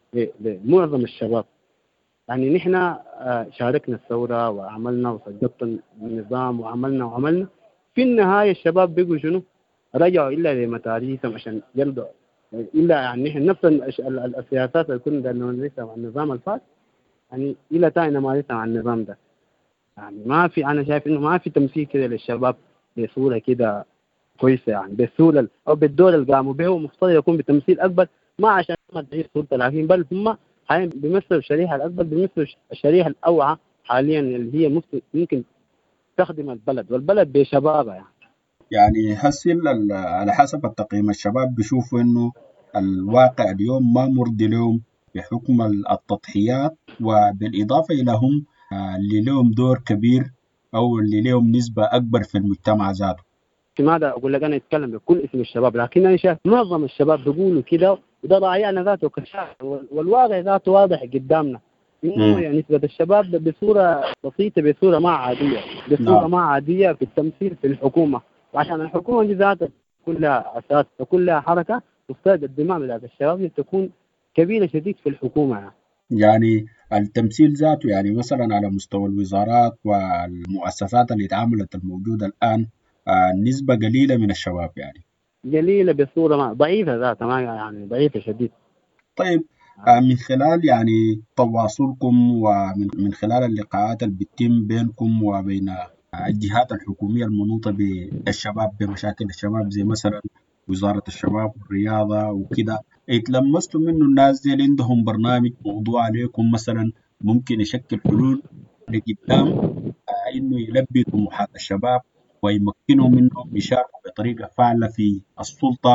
لمعظم الشباب. يعني نحن شاركنا الثورة وعملنا وسقطنا النظام وعملنا وعملنا في النهاية الشباب بيقوا شنو؟ رجعوا إلا لمتاريخهم عشان يرضوا، إلا يعني نحن نفس السياسات اللي كنا نمارسها مع النظام الفات يعني إلى تاني نمارسها مع النظام ده. يعني ما في، أنا شايف إنه ما في تمثيل كده للشباب بصورة كده كويسة، يعني بالصورة أو بالدور اللي قاموا به ومفترض يكون بتمثيل أكبر، ما عشان ما تعيش سلطة، لكن بل هم حاليا بيمثلوا الشريحة الأكبر، بيمثلوا الشريحة الأوعى حاليا اللي هي ممكن تخدم البلد والبلد بشبابها. يعني يعني هسه على حسب التقييم الشباب بيشوفوا إنه الواقع اليوم ما مرضي لهم بحكم التضحيات، وبالإضافة إلى هم اللي لهم دور كبير أو اللي لهم نسبة أكبر في المجتمع ذاته. لماذا أقول لك أنا أتكلم بكل اسم الشباب، لكن أنا شايف معظم الشباب بيقولوا كده، وده ضايعنا ذاته كشاب، والواقع ذاته واضح قدامنا إنه يعني نسبة الشباب بصورة بسيطة، بصورة ما عادية، بصورة ما عادية في التمثيل في الحكومة. وعشان الحكومة دي ذاتها كلها أساس وكلها حركة، مفترض الدماء بتاعت الشباب تكون كبيرة شديد في الحكومة. يعني. يعني التمثيل ذاته يعني مثلا على مستوى الوزارات والمؤسسات اللي اتعاملت الموجودة الآن نسبة قليلة من الشباب، يعني قليلة بصورة ما ضعيفة ذاتها، ما يعني ضعيفة شديد. طيب من خلال يعني تواصلكم ومن من خلال اللقاءات اللي بتتم بينكم وبين الجهات الحكومية المنوطة بالشباب بمشاكل الشباب زي مثلا وزارة الشباب والرياضة وكده، اتلمستوا منه الناس دي اللي عندهم برنامج موضوع عليكم مثلا ممكن يشكل حلول لقدام إنه يلبي طموحات الشباب ويمكنهم منهم يشاركوا بطريقة فعالة في السلطة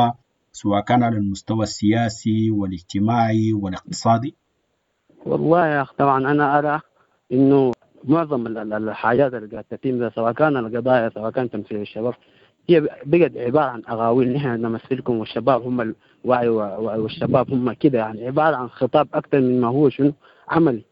سواء كان على المستوى السياسي والاجتماعي والاقتصادي؟ والله يا أخ طبعا أنا أرى إنه معظم الحاجات اللي قاعدة تتم سواء كان القضايا سواء كان تمثيل الشباب هي بقت عبارة عن أغاويل. نحن نمثلكم والشباب هم الوعي والشباب هم كده، يعني عبارة عن خطاب أكثر من ما هو شنو عملي.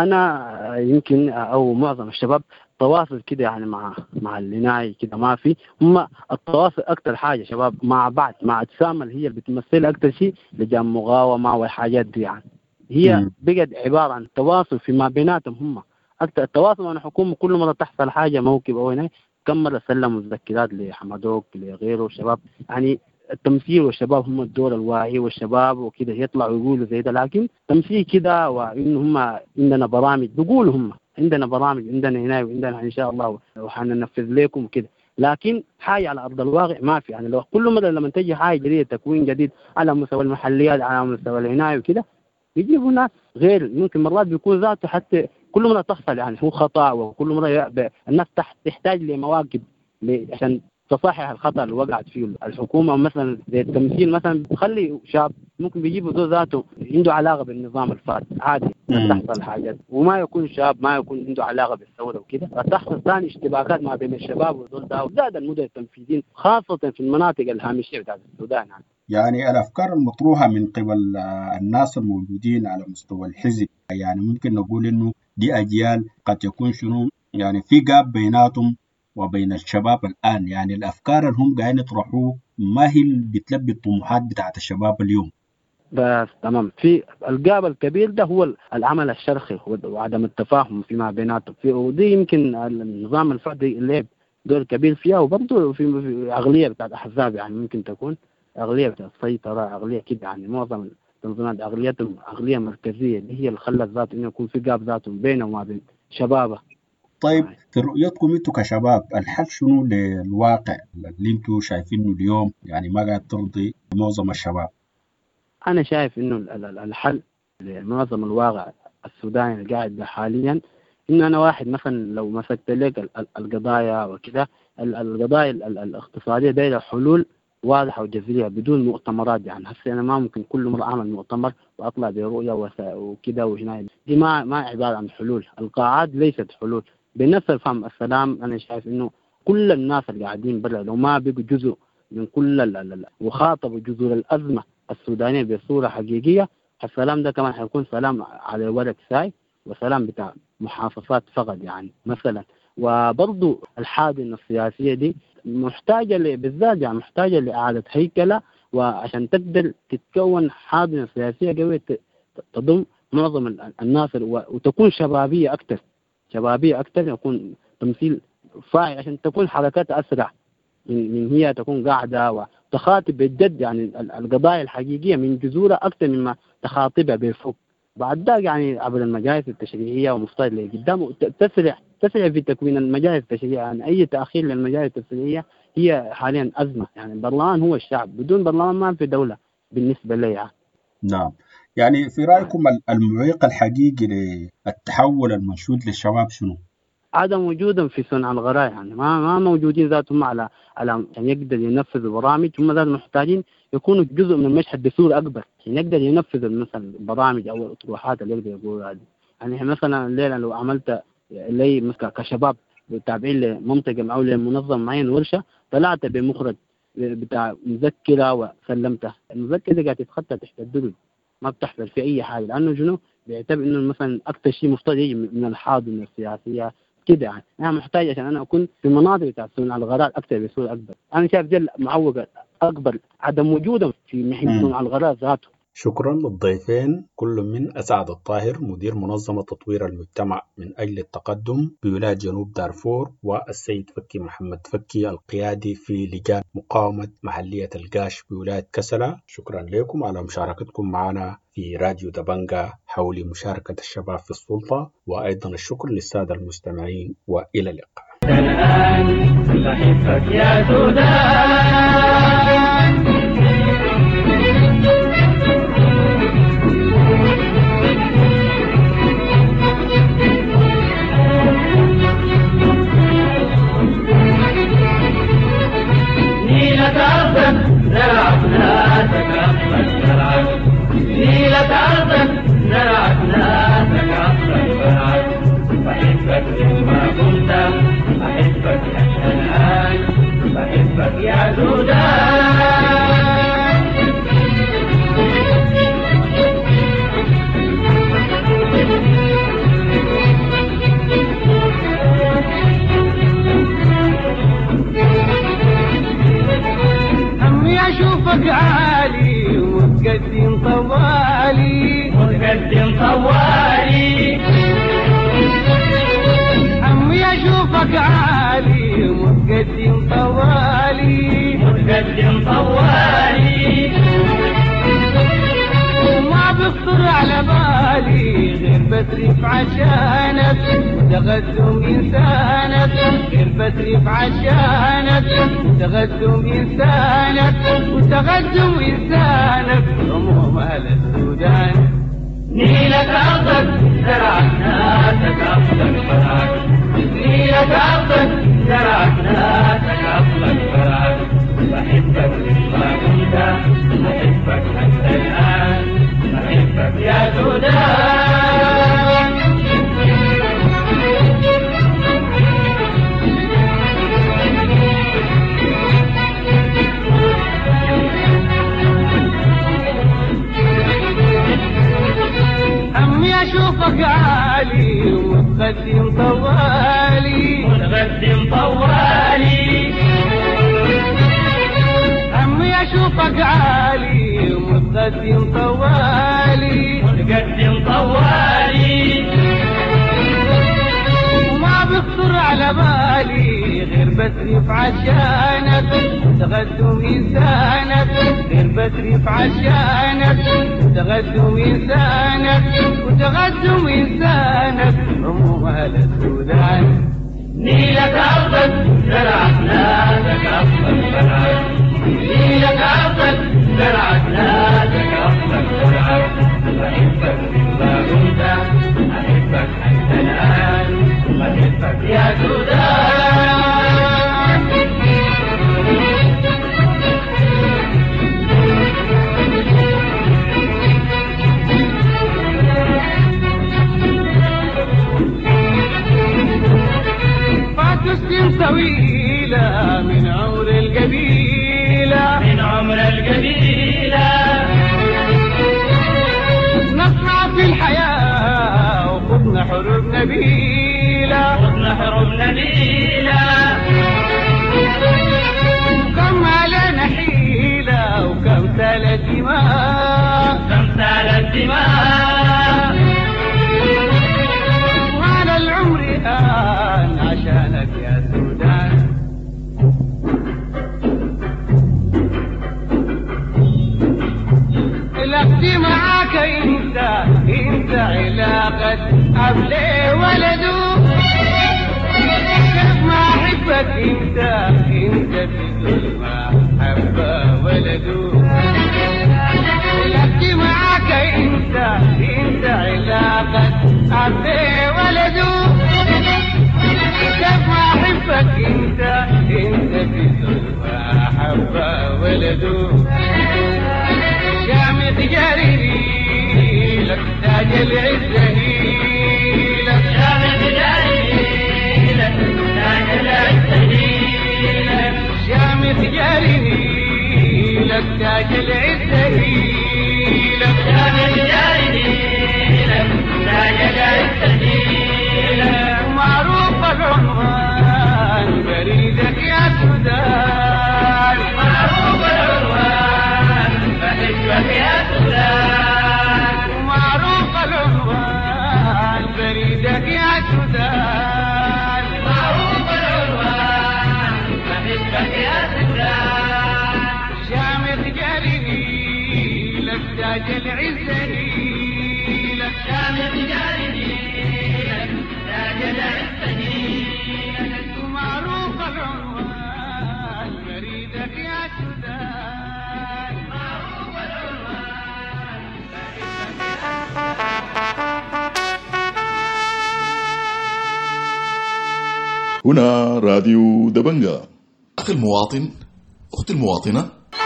أنا يمكن أو معظم الشباب تواصل كده يعني مع مع اللي كده ما في، هم التواصل أكثر حاجة شباب مع بعض مع تسامل هي اللي بتمثل أكثر شيء لجام مقاومة والحاجات دي، يعني هي بقت عبارة عن تواصل فيما بيناتهم هم أكثر. التواصل مع الحكومة كل مرة تحصل حاجة موكب أو هنا كم مرة سلموا مذكرات لحمدوك لغيره الشباب، يعني التمثيل والشباب هم الدور الواعي والشباب وكده يطلعوا يقولوا زي ده، لكن تمثيل كده وإنه هم عندنا برامج بيقولوا هم عندنا برامج عندنا هنا وعندنا إن شاء الله وحننفذ لكم وكده، لكن حاجة على أرض الواقع ما في. يعني لو كل مرة لما تجي حاجة جديدة تكوين جديد على مستوى المحليات على مستوى العناية وكده يجيبوا ناس غير، ممكن مرات بيكون ذاته حتى كل مرة تحصل يعني هو خطأ، وكل مرة الناس تحتاج لمواقف عشان تصحح الخطأ اللي وقعت فيه الحكومة. مثلا زي التمثيل مثلا بخلي شاب ممكن بيجيبوا ذو ذاته عنده علاقة بالنظام الفات عادي تحصل حاجات، وما يكون شاب ما يكون عنده علاقة بالثورة وكده، فتحصل ثاني اشتباكات ما بين الشباب وذول ده، وزاد المدن التنفيذيين خاصة في المناطق الهامشية بتاعت السودان. يعني يعني الأفكار المطروحة من قبل الناس الموجودين على مستوى الحزب، يعني ممكن نقول إنه دي أجيال قد يكون شنو يعني في جاب بيناتهم وبين الشباب الآن، يعني الأفكار اللي هم قاعدين يطرحوه ما هي اللي بتلبي الطموحات بتاعت الشباب اليوم. بس تمام، في الجاب الكبير ده هو العمل الشرخي وعدم التفاهم فيما بيناتهم، في ودي يمكن النظام الفردي اللي دور كبير فيها، وبرضه في, في أغلية بتاعت أحزاب يعني ممكن تكون أغلية بتاعت السيطرة أغلية كده، يعني معظم التنظيمات أغليتهم أغلية مركزية اللي هي اللي خلت ذات إنه يكون في جاب ذاتهم بينه وما بين شبابه. طيب في رؤيتكم انتم كشباب الحل شنو للواقع اللي انتم شايفينه اليوم يعني ما قاعد ترضي معظم الشباب؟ انا شايف انه الحل لمعظم الواقع السوداني اللي قاعد حاليا انه انا واحد مثلا لو مسكت لك القضايا وكذا القضايا الاقتصاديه دايره حلول واضحه وجذريه بدون مؤتمرات. يعني هسه انا ما ممكن كل مره اعمل مؤتمر واطلع برؤيه وكذا وهنا، دي ما ما عباره عن حلول. القاعات ليست حلول بنفس الفهم السلام. انا شايف انه كل الناس اللي قاعدين برا لو ما بقوا جزء من كل وخاطبوا جذور الازمه السودانيه بصوره حقيقيه، السلام ده كمان حيكون سلام على ورق ساي وسلام بتاع محافظات فقط يعني مثلا. وبرضو الحاضنه السياسيه دي محتاجه بالذات يعني محتاجه لاعاده هيكله، وعشان تقدر تتكون حاضنه سياسيه قويه تضم معظم الناس وتكون شبابيه اكثر شبابيه اكثر يكون تمثيل فاعل عشان تكون حركات اسرع من من هي تكون قاعده وتخاطب بالجد يعني القضايا الحقيقيه من جذورها اكثر مما تخاطبها بفوق. بعد ذلك يعني عبر المجالس التشريعيه ومفترض اللي قدامه تسرع تسرع في تكوين المجالس التشريعيه. يعني اي تاخير للمجالس التشريعيه هي حاليا ازمه. يعني البرلمان هو الشعب، بدون برلمان ما في دوله بالنسبه لي يعني. نعم، يعني في رايكم المعيق الحقيقي للتحول المنشود للشباب شنو؟ عدم وجودهم في صنع القرار، يعني ما ما موجودين ذاتهم على على عشان يقدر ينفذوا برامج. هم ذات محتاجين يكونوا جزء من المشهد بصوره اكبر عشان يقدر ينفذ مثلا البرامج او الاطروحات اللي يقدر يقولوا هذه. يعني مثلا الليله لو عملت لي مثلا كشباب تابعين لمنطقه او لمنظم معين ورشه، طلعت بمخرج بتاع مذكره وسلمتها، المذكره دي قاعده تتخطى تحت الدرج ما بتحصل في اي حاجه، لانه جنو بيعتبر انه مثلا اكثر شيء مفترض يجي من الحاضنه السياسيه كده. يعني انا محتاج عشان انا اكون في مناطق بتاعت صنع القرار اكثر بصوره اكبر. انا شايف دي المعوقه اكبر عدم وجودهم في محل صنع القرار ذاته. شكرا للضيفين، كل من أسعد الطاهر مدير منظمة تطوير المجتمع من أجل التقدم بولاية جنوب دارفور، والسيد فكي محمد فكي القيادي في لجان مقاومة محلية القاش بولاية كسلا. شكرا لكم على مشاركتكم معنا في راديو دبنجا حول مشاركة الشباب في السلطة، وأيضا الشكر للسادة المستمعين وإلى اللقاء. الآن صحيفك يا سودان. زرعنا يا سودان. همي اشوفك عالي ومتقدم طوالي متقدم طوالي. همي اشوفك عالي ومتقدم طوالي متقدم طوالي. وما بخطر على بالي غير بصرف عشانك تقدم إنسانك غير بصرف عشانك تقدم إنسانك وتقدم إنسانك. عموم أهل السودان نيلك أرضك زرعك ناسك أصلك فرعك. نيلك أرضك زرعك ناسك أصلك فرعك. بحبك لما كنت بحبك حتى الآن بحبك يا سودان. همي اشوفك عالي ومتقدم طوالي متقدم طوالي. همي اشوفك عالي ومتقدم طوالي متقدم طوالي. وما بخطر على بالي غير بصرف عشانك تقدم إنسانك غير بصرف عشانك تقدم إنسانك وتقدم إنسانك. عموم أهل السودان نيلك أرضك زرعك ناسك أصلك فرعك. نيلك أرضك زرعك ناسك أصلك فرعك. بحبك لما كنت أحبك حتى الآن بحبك يا سودان. سنين طويلة من عمر القبيلة من عمر القبيلة. نصنع في الحياة وخضنا حروب نبيلة خضنا حروب نبيلة. كم علينا حيلة وكم سالت دماء كم سالت دماء. وعلى العمر آن عشانك يا سودان. علاقتي معاك انت انت علاقة اب ولده. كيف ما احبك انت انت في ما حب ولده. علاقتي معاك انت انت علاقة اب ولده. كيف ما احبك انت انت في ما حب ولده. شامخ جاري لك تاج العزة لك. شامخ جاري لك تاج العزة لك. شامخ جاري لك تاج العزة لك. شامخ جاري لك تاج العزة لك. معروف العنوان بريدك يا سودان. معروف العنوان بحبك يا سودان. معروف العنوان بريدك يا سودان. معروف العنوان بحبك يا سودان. شامخ جاري لك تاج العزة لك. شامخ جاري لك تاج العزة لك. معروف العنوان بريدك يا سودان. معروف العنوان بريدك يا سودان. هنا راديو دبنجة. أخي المواطن، أختي المواطنة،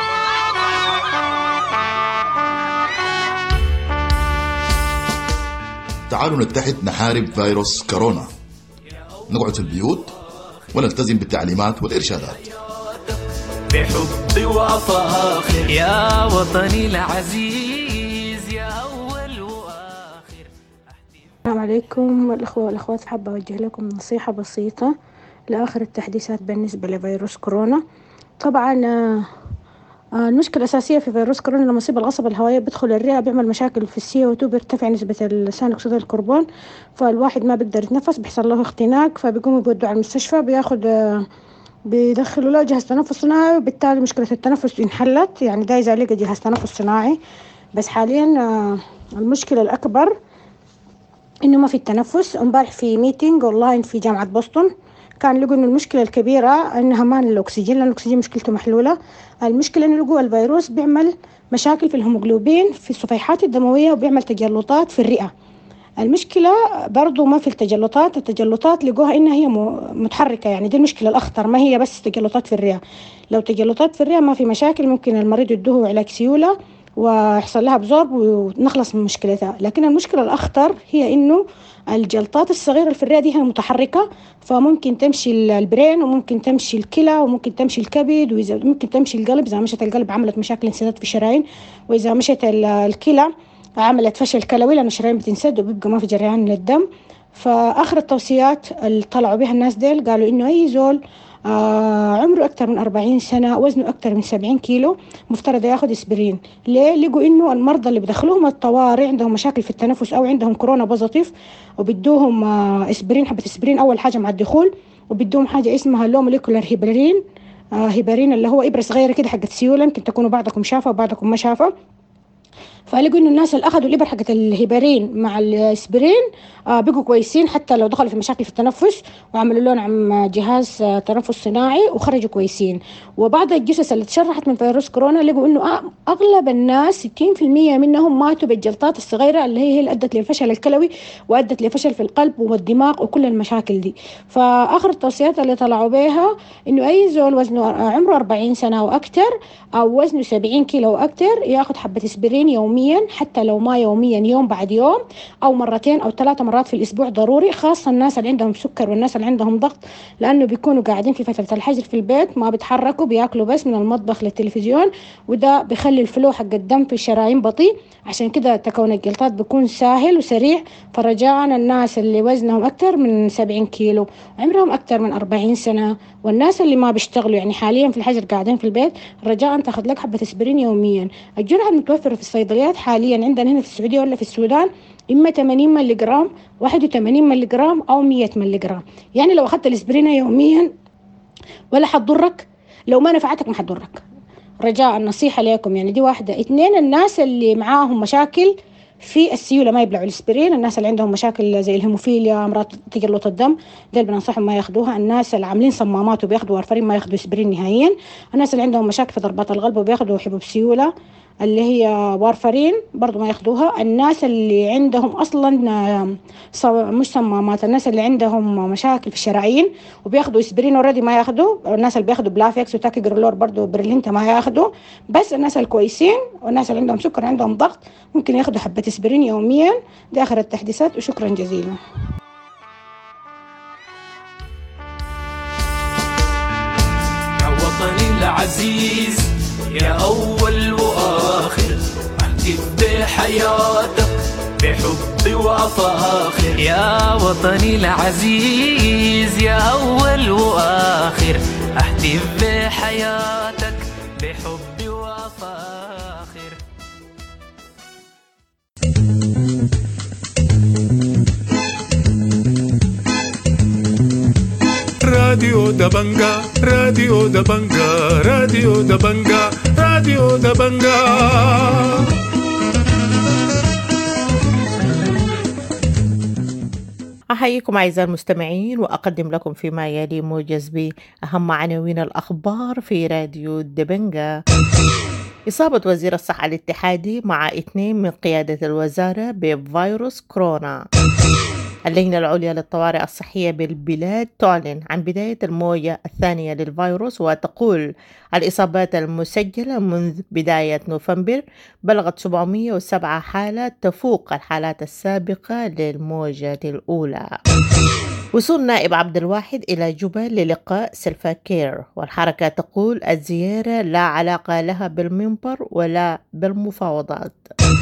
تعالوا نتحد نحارب فيروس كورونا. نقعد في البيوت ونلتزم بالتعليمات والإرشادات. بحبي وأفاخر يا وطني العزيز يا أول وآخر. السلام عليكم الأخوة والأخوات، حابة أوجه لكم نصيحة بسيطة لآخر التحديثات بالنسبة لفيروس كورونا. طبعا المشكلة الأساسية في فيروس كورونا لما يصيب القصبة الهوائية بيدخل الرئة، بيعمل مشاكل في السي او اثنين، بيرتفع نسبة ثاني أكسيد الكربون، فالواحد ما بيقدر يتنفس، بيحصل له اختناق، فبيقوموا بيودوا على المستشفى، بياخد بيدخلوا له جهاز تنفس صناعي، وبالتالي مشكلة التنفس انحلت. يعني ده إذا لقى جهاز تنفس صناعي. بس حاليا المشكلة الأكبر إنه ما في التنفس. امبارح في ميتينج أونلاين في جامعة بوسطن كان لقوا إنه المشكلة الكبيرة إنها ما الأكسجين، لأن الأكسجين مشكلته محلولة. المشكلة إنه لقوا الفيروس بيعمل مشاكل في الهيموغلوبين في الصفيحات الدموية، وبيعمل تجلطات في الرئة. المشكلة برضو ما في التجلطات، التجلطات لقوها إنها هي متحركة، يعني دي المشكلة الأخطر، ما هي بس تجلطات في الرئة. لو تجلطات في الرئة ما في مشاكل، ممكن المريض يدوه علاج سيولة ويحصل لها بزورب ونخلص من مشكلتها. لكن المشكلة الأخطر هي إنه الجلطات الصغيرة اللي في الرئة دي هي متحركة، فممكن تمشي البرين، وممكن تمشي الكلى، وممكن تمشي الكبد، وممكن تمشي القلب. إذا مشت القلب عملت مشاكل انسداد في الشرايين، وإذا مشت الكلى عملت فشل كلوي، لأن الشرايين بتنسد وبيبقى ما في جريان للدم. فآخر التوصيات اللي طلعوا بها الناس ديل قالوا إنه أي زول آه عمره أكتر من أربعين سنة، وزنه أكتر من سبعين كيلو، مفترض ياخد إسبرين. ليه؟ لقوا إنه المرضى اللي بدخلوهم الطوارئ عندهم مشاكل في التنفس أو عندهم كورونا بوزيتيف، وبدوهم آه إسبرين، حبة إسبرين أول حاجة مع الدخول، وبدوهم حاجة اسمها لو موليكولار هيبرين آه هيبرين اللي هو إبرة صغيرة كده حقت سيولة، يمكن تكونوا بعضكم شافة وبعضكم ما شافة. فلقوا إنه الناس اللي أخذوا الإبر حقت الهيبرين مع الإسبرين آه بقوا كويسين، حتى لو دخلوا في مشاكل في التنفس، وعملوا لهم عم جهاز آه تنفس صناعي وخرجوا كويسين. وبعض الجثث اللي تشرحت من فيروس كورونا لقوا إنه آه أغلب الناس ستين في المية منهم ماتوا بالجلطات الصغيرة اللي هي اللي أدت للفشل الكلوي وأدت لفشل في القلب والدماغ وكل المشاكل دي. فآخر التوصيات اللي طلعوا بها إنه أي زول وزنه عمره أربعين سنة وأكتر أو وزنه سبعين كيلو وأكتر ياخد حبة إسبرين يوميا، حتى لو ما يوميا يوم بعد يوم أو مرتين أو ثلاثة مرات في الأسبوع ضروري، خاصة الناس اللي عندهم سكر والناس اللي عندهم ضغط، لأنه بيكونوا قاعدين في فترة الحجر في البيت، ما بيتحركوا، بياكلوا بس من المطبخ للتلفزيون، وده بيخلي الفلو حق الدم في الشرايين بطيء، عشان كده تكون الجلطات بيكون سهل وسريع. فرجاء الناس اللي وزنهم أكتر من سبعين كيلو، عمرهم أكتر من أربعين سنة، والناس اللي ما بيشتغلوا يعني حاليا في الحجر قاعدين في البيت، رجاء تاخذ لك حبة اسبرين يوميا. الجرعة المتوفرة في الصيدليات حاليا عندنا هنا في السعودية ولا في السودان إما ثمانين ملي جرام، واحد وثمانين ملي جرام أو مية ملي جرام. يعني لو أخذت الاسبرينة يوميا ولا حتضرك، لو ما نفعتك ما حتضرك. رجاء النصيحة لكم يعني دي واحدة. اثنين، الناس اللي معاهم مشاكل في السيولة ما يبلعوا الاسبرين، الناس اللي عندهم مشاكل زي الهيموفيليا، امراض تجلط الدم، دول بننصحهم ما ياخدوها. الناس اللي عاملين صمامات وبياخدوا وارفرين ما ياخدوا اسبرين نهائيا. الناس اللي عندهم مشاكل في ضربات القلب وبياخدوا حبوب سيولة اللي هي وارفرين برضو ما ياخدوها. الناس اللي عندهم اصلا مش صمامات، الناس اللي عندهم مشاكل في الشرايين وبياخدوا اسبرين اوريدي ما ياخدوا. الناس اللي بياخدوا بلافيكس وتاكي جرولور برضو برلينتا ما ياخدوا. بس الناس الكويسين والناس اللي عندهم سكر عندهم ضغط ممكن ياخدوا حبة اسبرين يوميا. دي اخر التحديثات وشكرا جزيلا. يا وطني العزيز يا أول وآخر، أهتف بحياتك بحبي وأفاخر يا وطني العزيز يا أول وآخر، أهتف بحياتك بحبي وأفاخر. راديو دبنجا راديو دبنجا راديو دبنجا راديو دبنجا. أحييكم أعزائي المستمعين وأقدم لكم فيما يلي موجز بأهم عناوين الأخبار في راديو دبنجا. إصابة وزير الصحة الاتحادي مع اثنين من قيادة الوزارة بفيروس كورونا. اللجنة العليا للطوارئ الصحية بالبلاد تعلن عن بداية الموجة الثانية للفيروس، وتقول الإصابات المسجلة منذ بداية نوفمبر بلغت سبعمئة وسبعة حالات، تفوق الحالات السابقة للموجة الأولى. وصول نائب عبد الواحد إلى جوبا للقاء سلفا كير، والحركة تقول الزيارة لا علاقة لها بالمنبر ولا بالمفاوضات.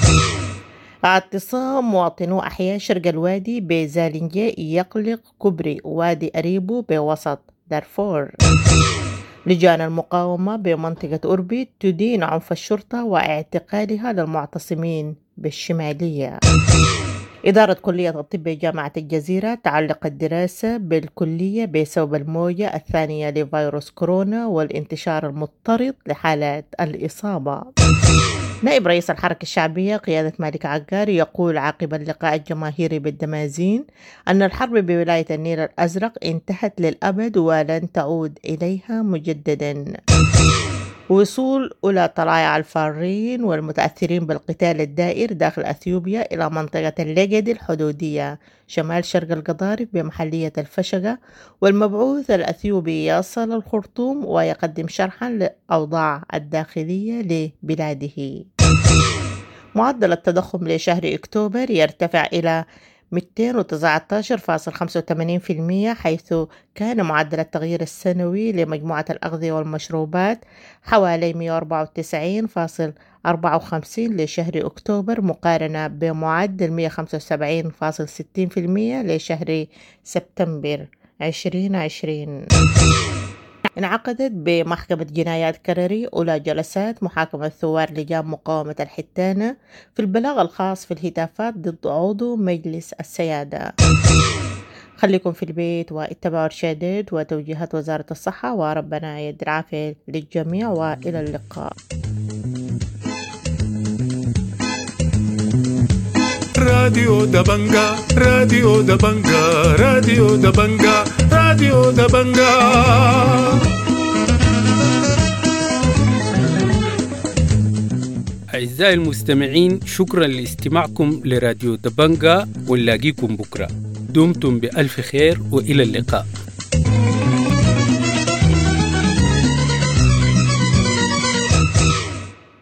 اعتصام مواطنو أحياء شرق الوادي بزالنجة يقلق كبري وادي أريبو بوسط دارفور. لجان المقاومة بمنطقة أوربي تدين عنف الشرطة واعتقالها للمعتصمين بالشمالية. إدارة كلية الطب بجامعة الجزيرة تعلق الدراسة بالكلية بسبب الموجة الثانية لفيروس كورونا والانتشار المضطرد لحالات الإصابة. نائب رئيس الحركة الشعبية قيادة مالك عقار يقول عقب اللقاء الجماهيري بالدمازين أن الحرب بولاية النيل الأزرق انتهت للأبد ولن تعود إليها مجددا. وصول أولى طلائع الفارين والمتأثرين بالقتال الدائر داخل أثيوبيا إلى منطقة الليجد الحدودية شمال شرق القضارف بمحلية الفشقة، والمبعوث الأثيوبي يصل الخرطوم ويقدم شرحا للأوضاع الداخلية لبلاده. معدل التضخم لشهر أكتوبر يرتفع إلى مئتين وتسعة عشر فاصلة خمسة وثمانين بالمئة، حيث كان معدل التغيير السنوي لمجموعة الأغذية والمشروبات حوالي مئة وأربعة وتسعين فاصلة أربعة وخمسين لشهر أكتوبر، مقارنة بمعدل مئة وخمسة وسبعين فاصلة ستين بالمئة لشهر سبتمبر عشرين عشرين. انعقدت بمحكمة جنايات كرري أولى جلسات محاكمة ثوار لجان مقاومة الحتانة في البلاغ الخاص في الهتافات ضد عضو مجلس السيادة. خليكم في البيت واتبعوا إرشادات وتوجيهات وزارة الصحة، وربنا يدي العافية للجميع، وإلى اللقاء. راديو دبنجا راديو دبنجا راديو دبنجا راديو دبنجا. أعزائي المستمعين، شكرا لاستماعكم لراديو دبنجا، ونلاقيكم بكرة. دمتم بألف خير وإلى اللقاء.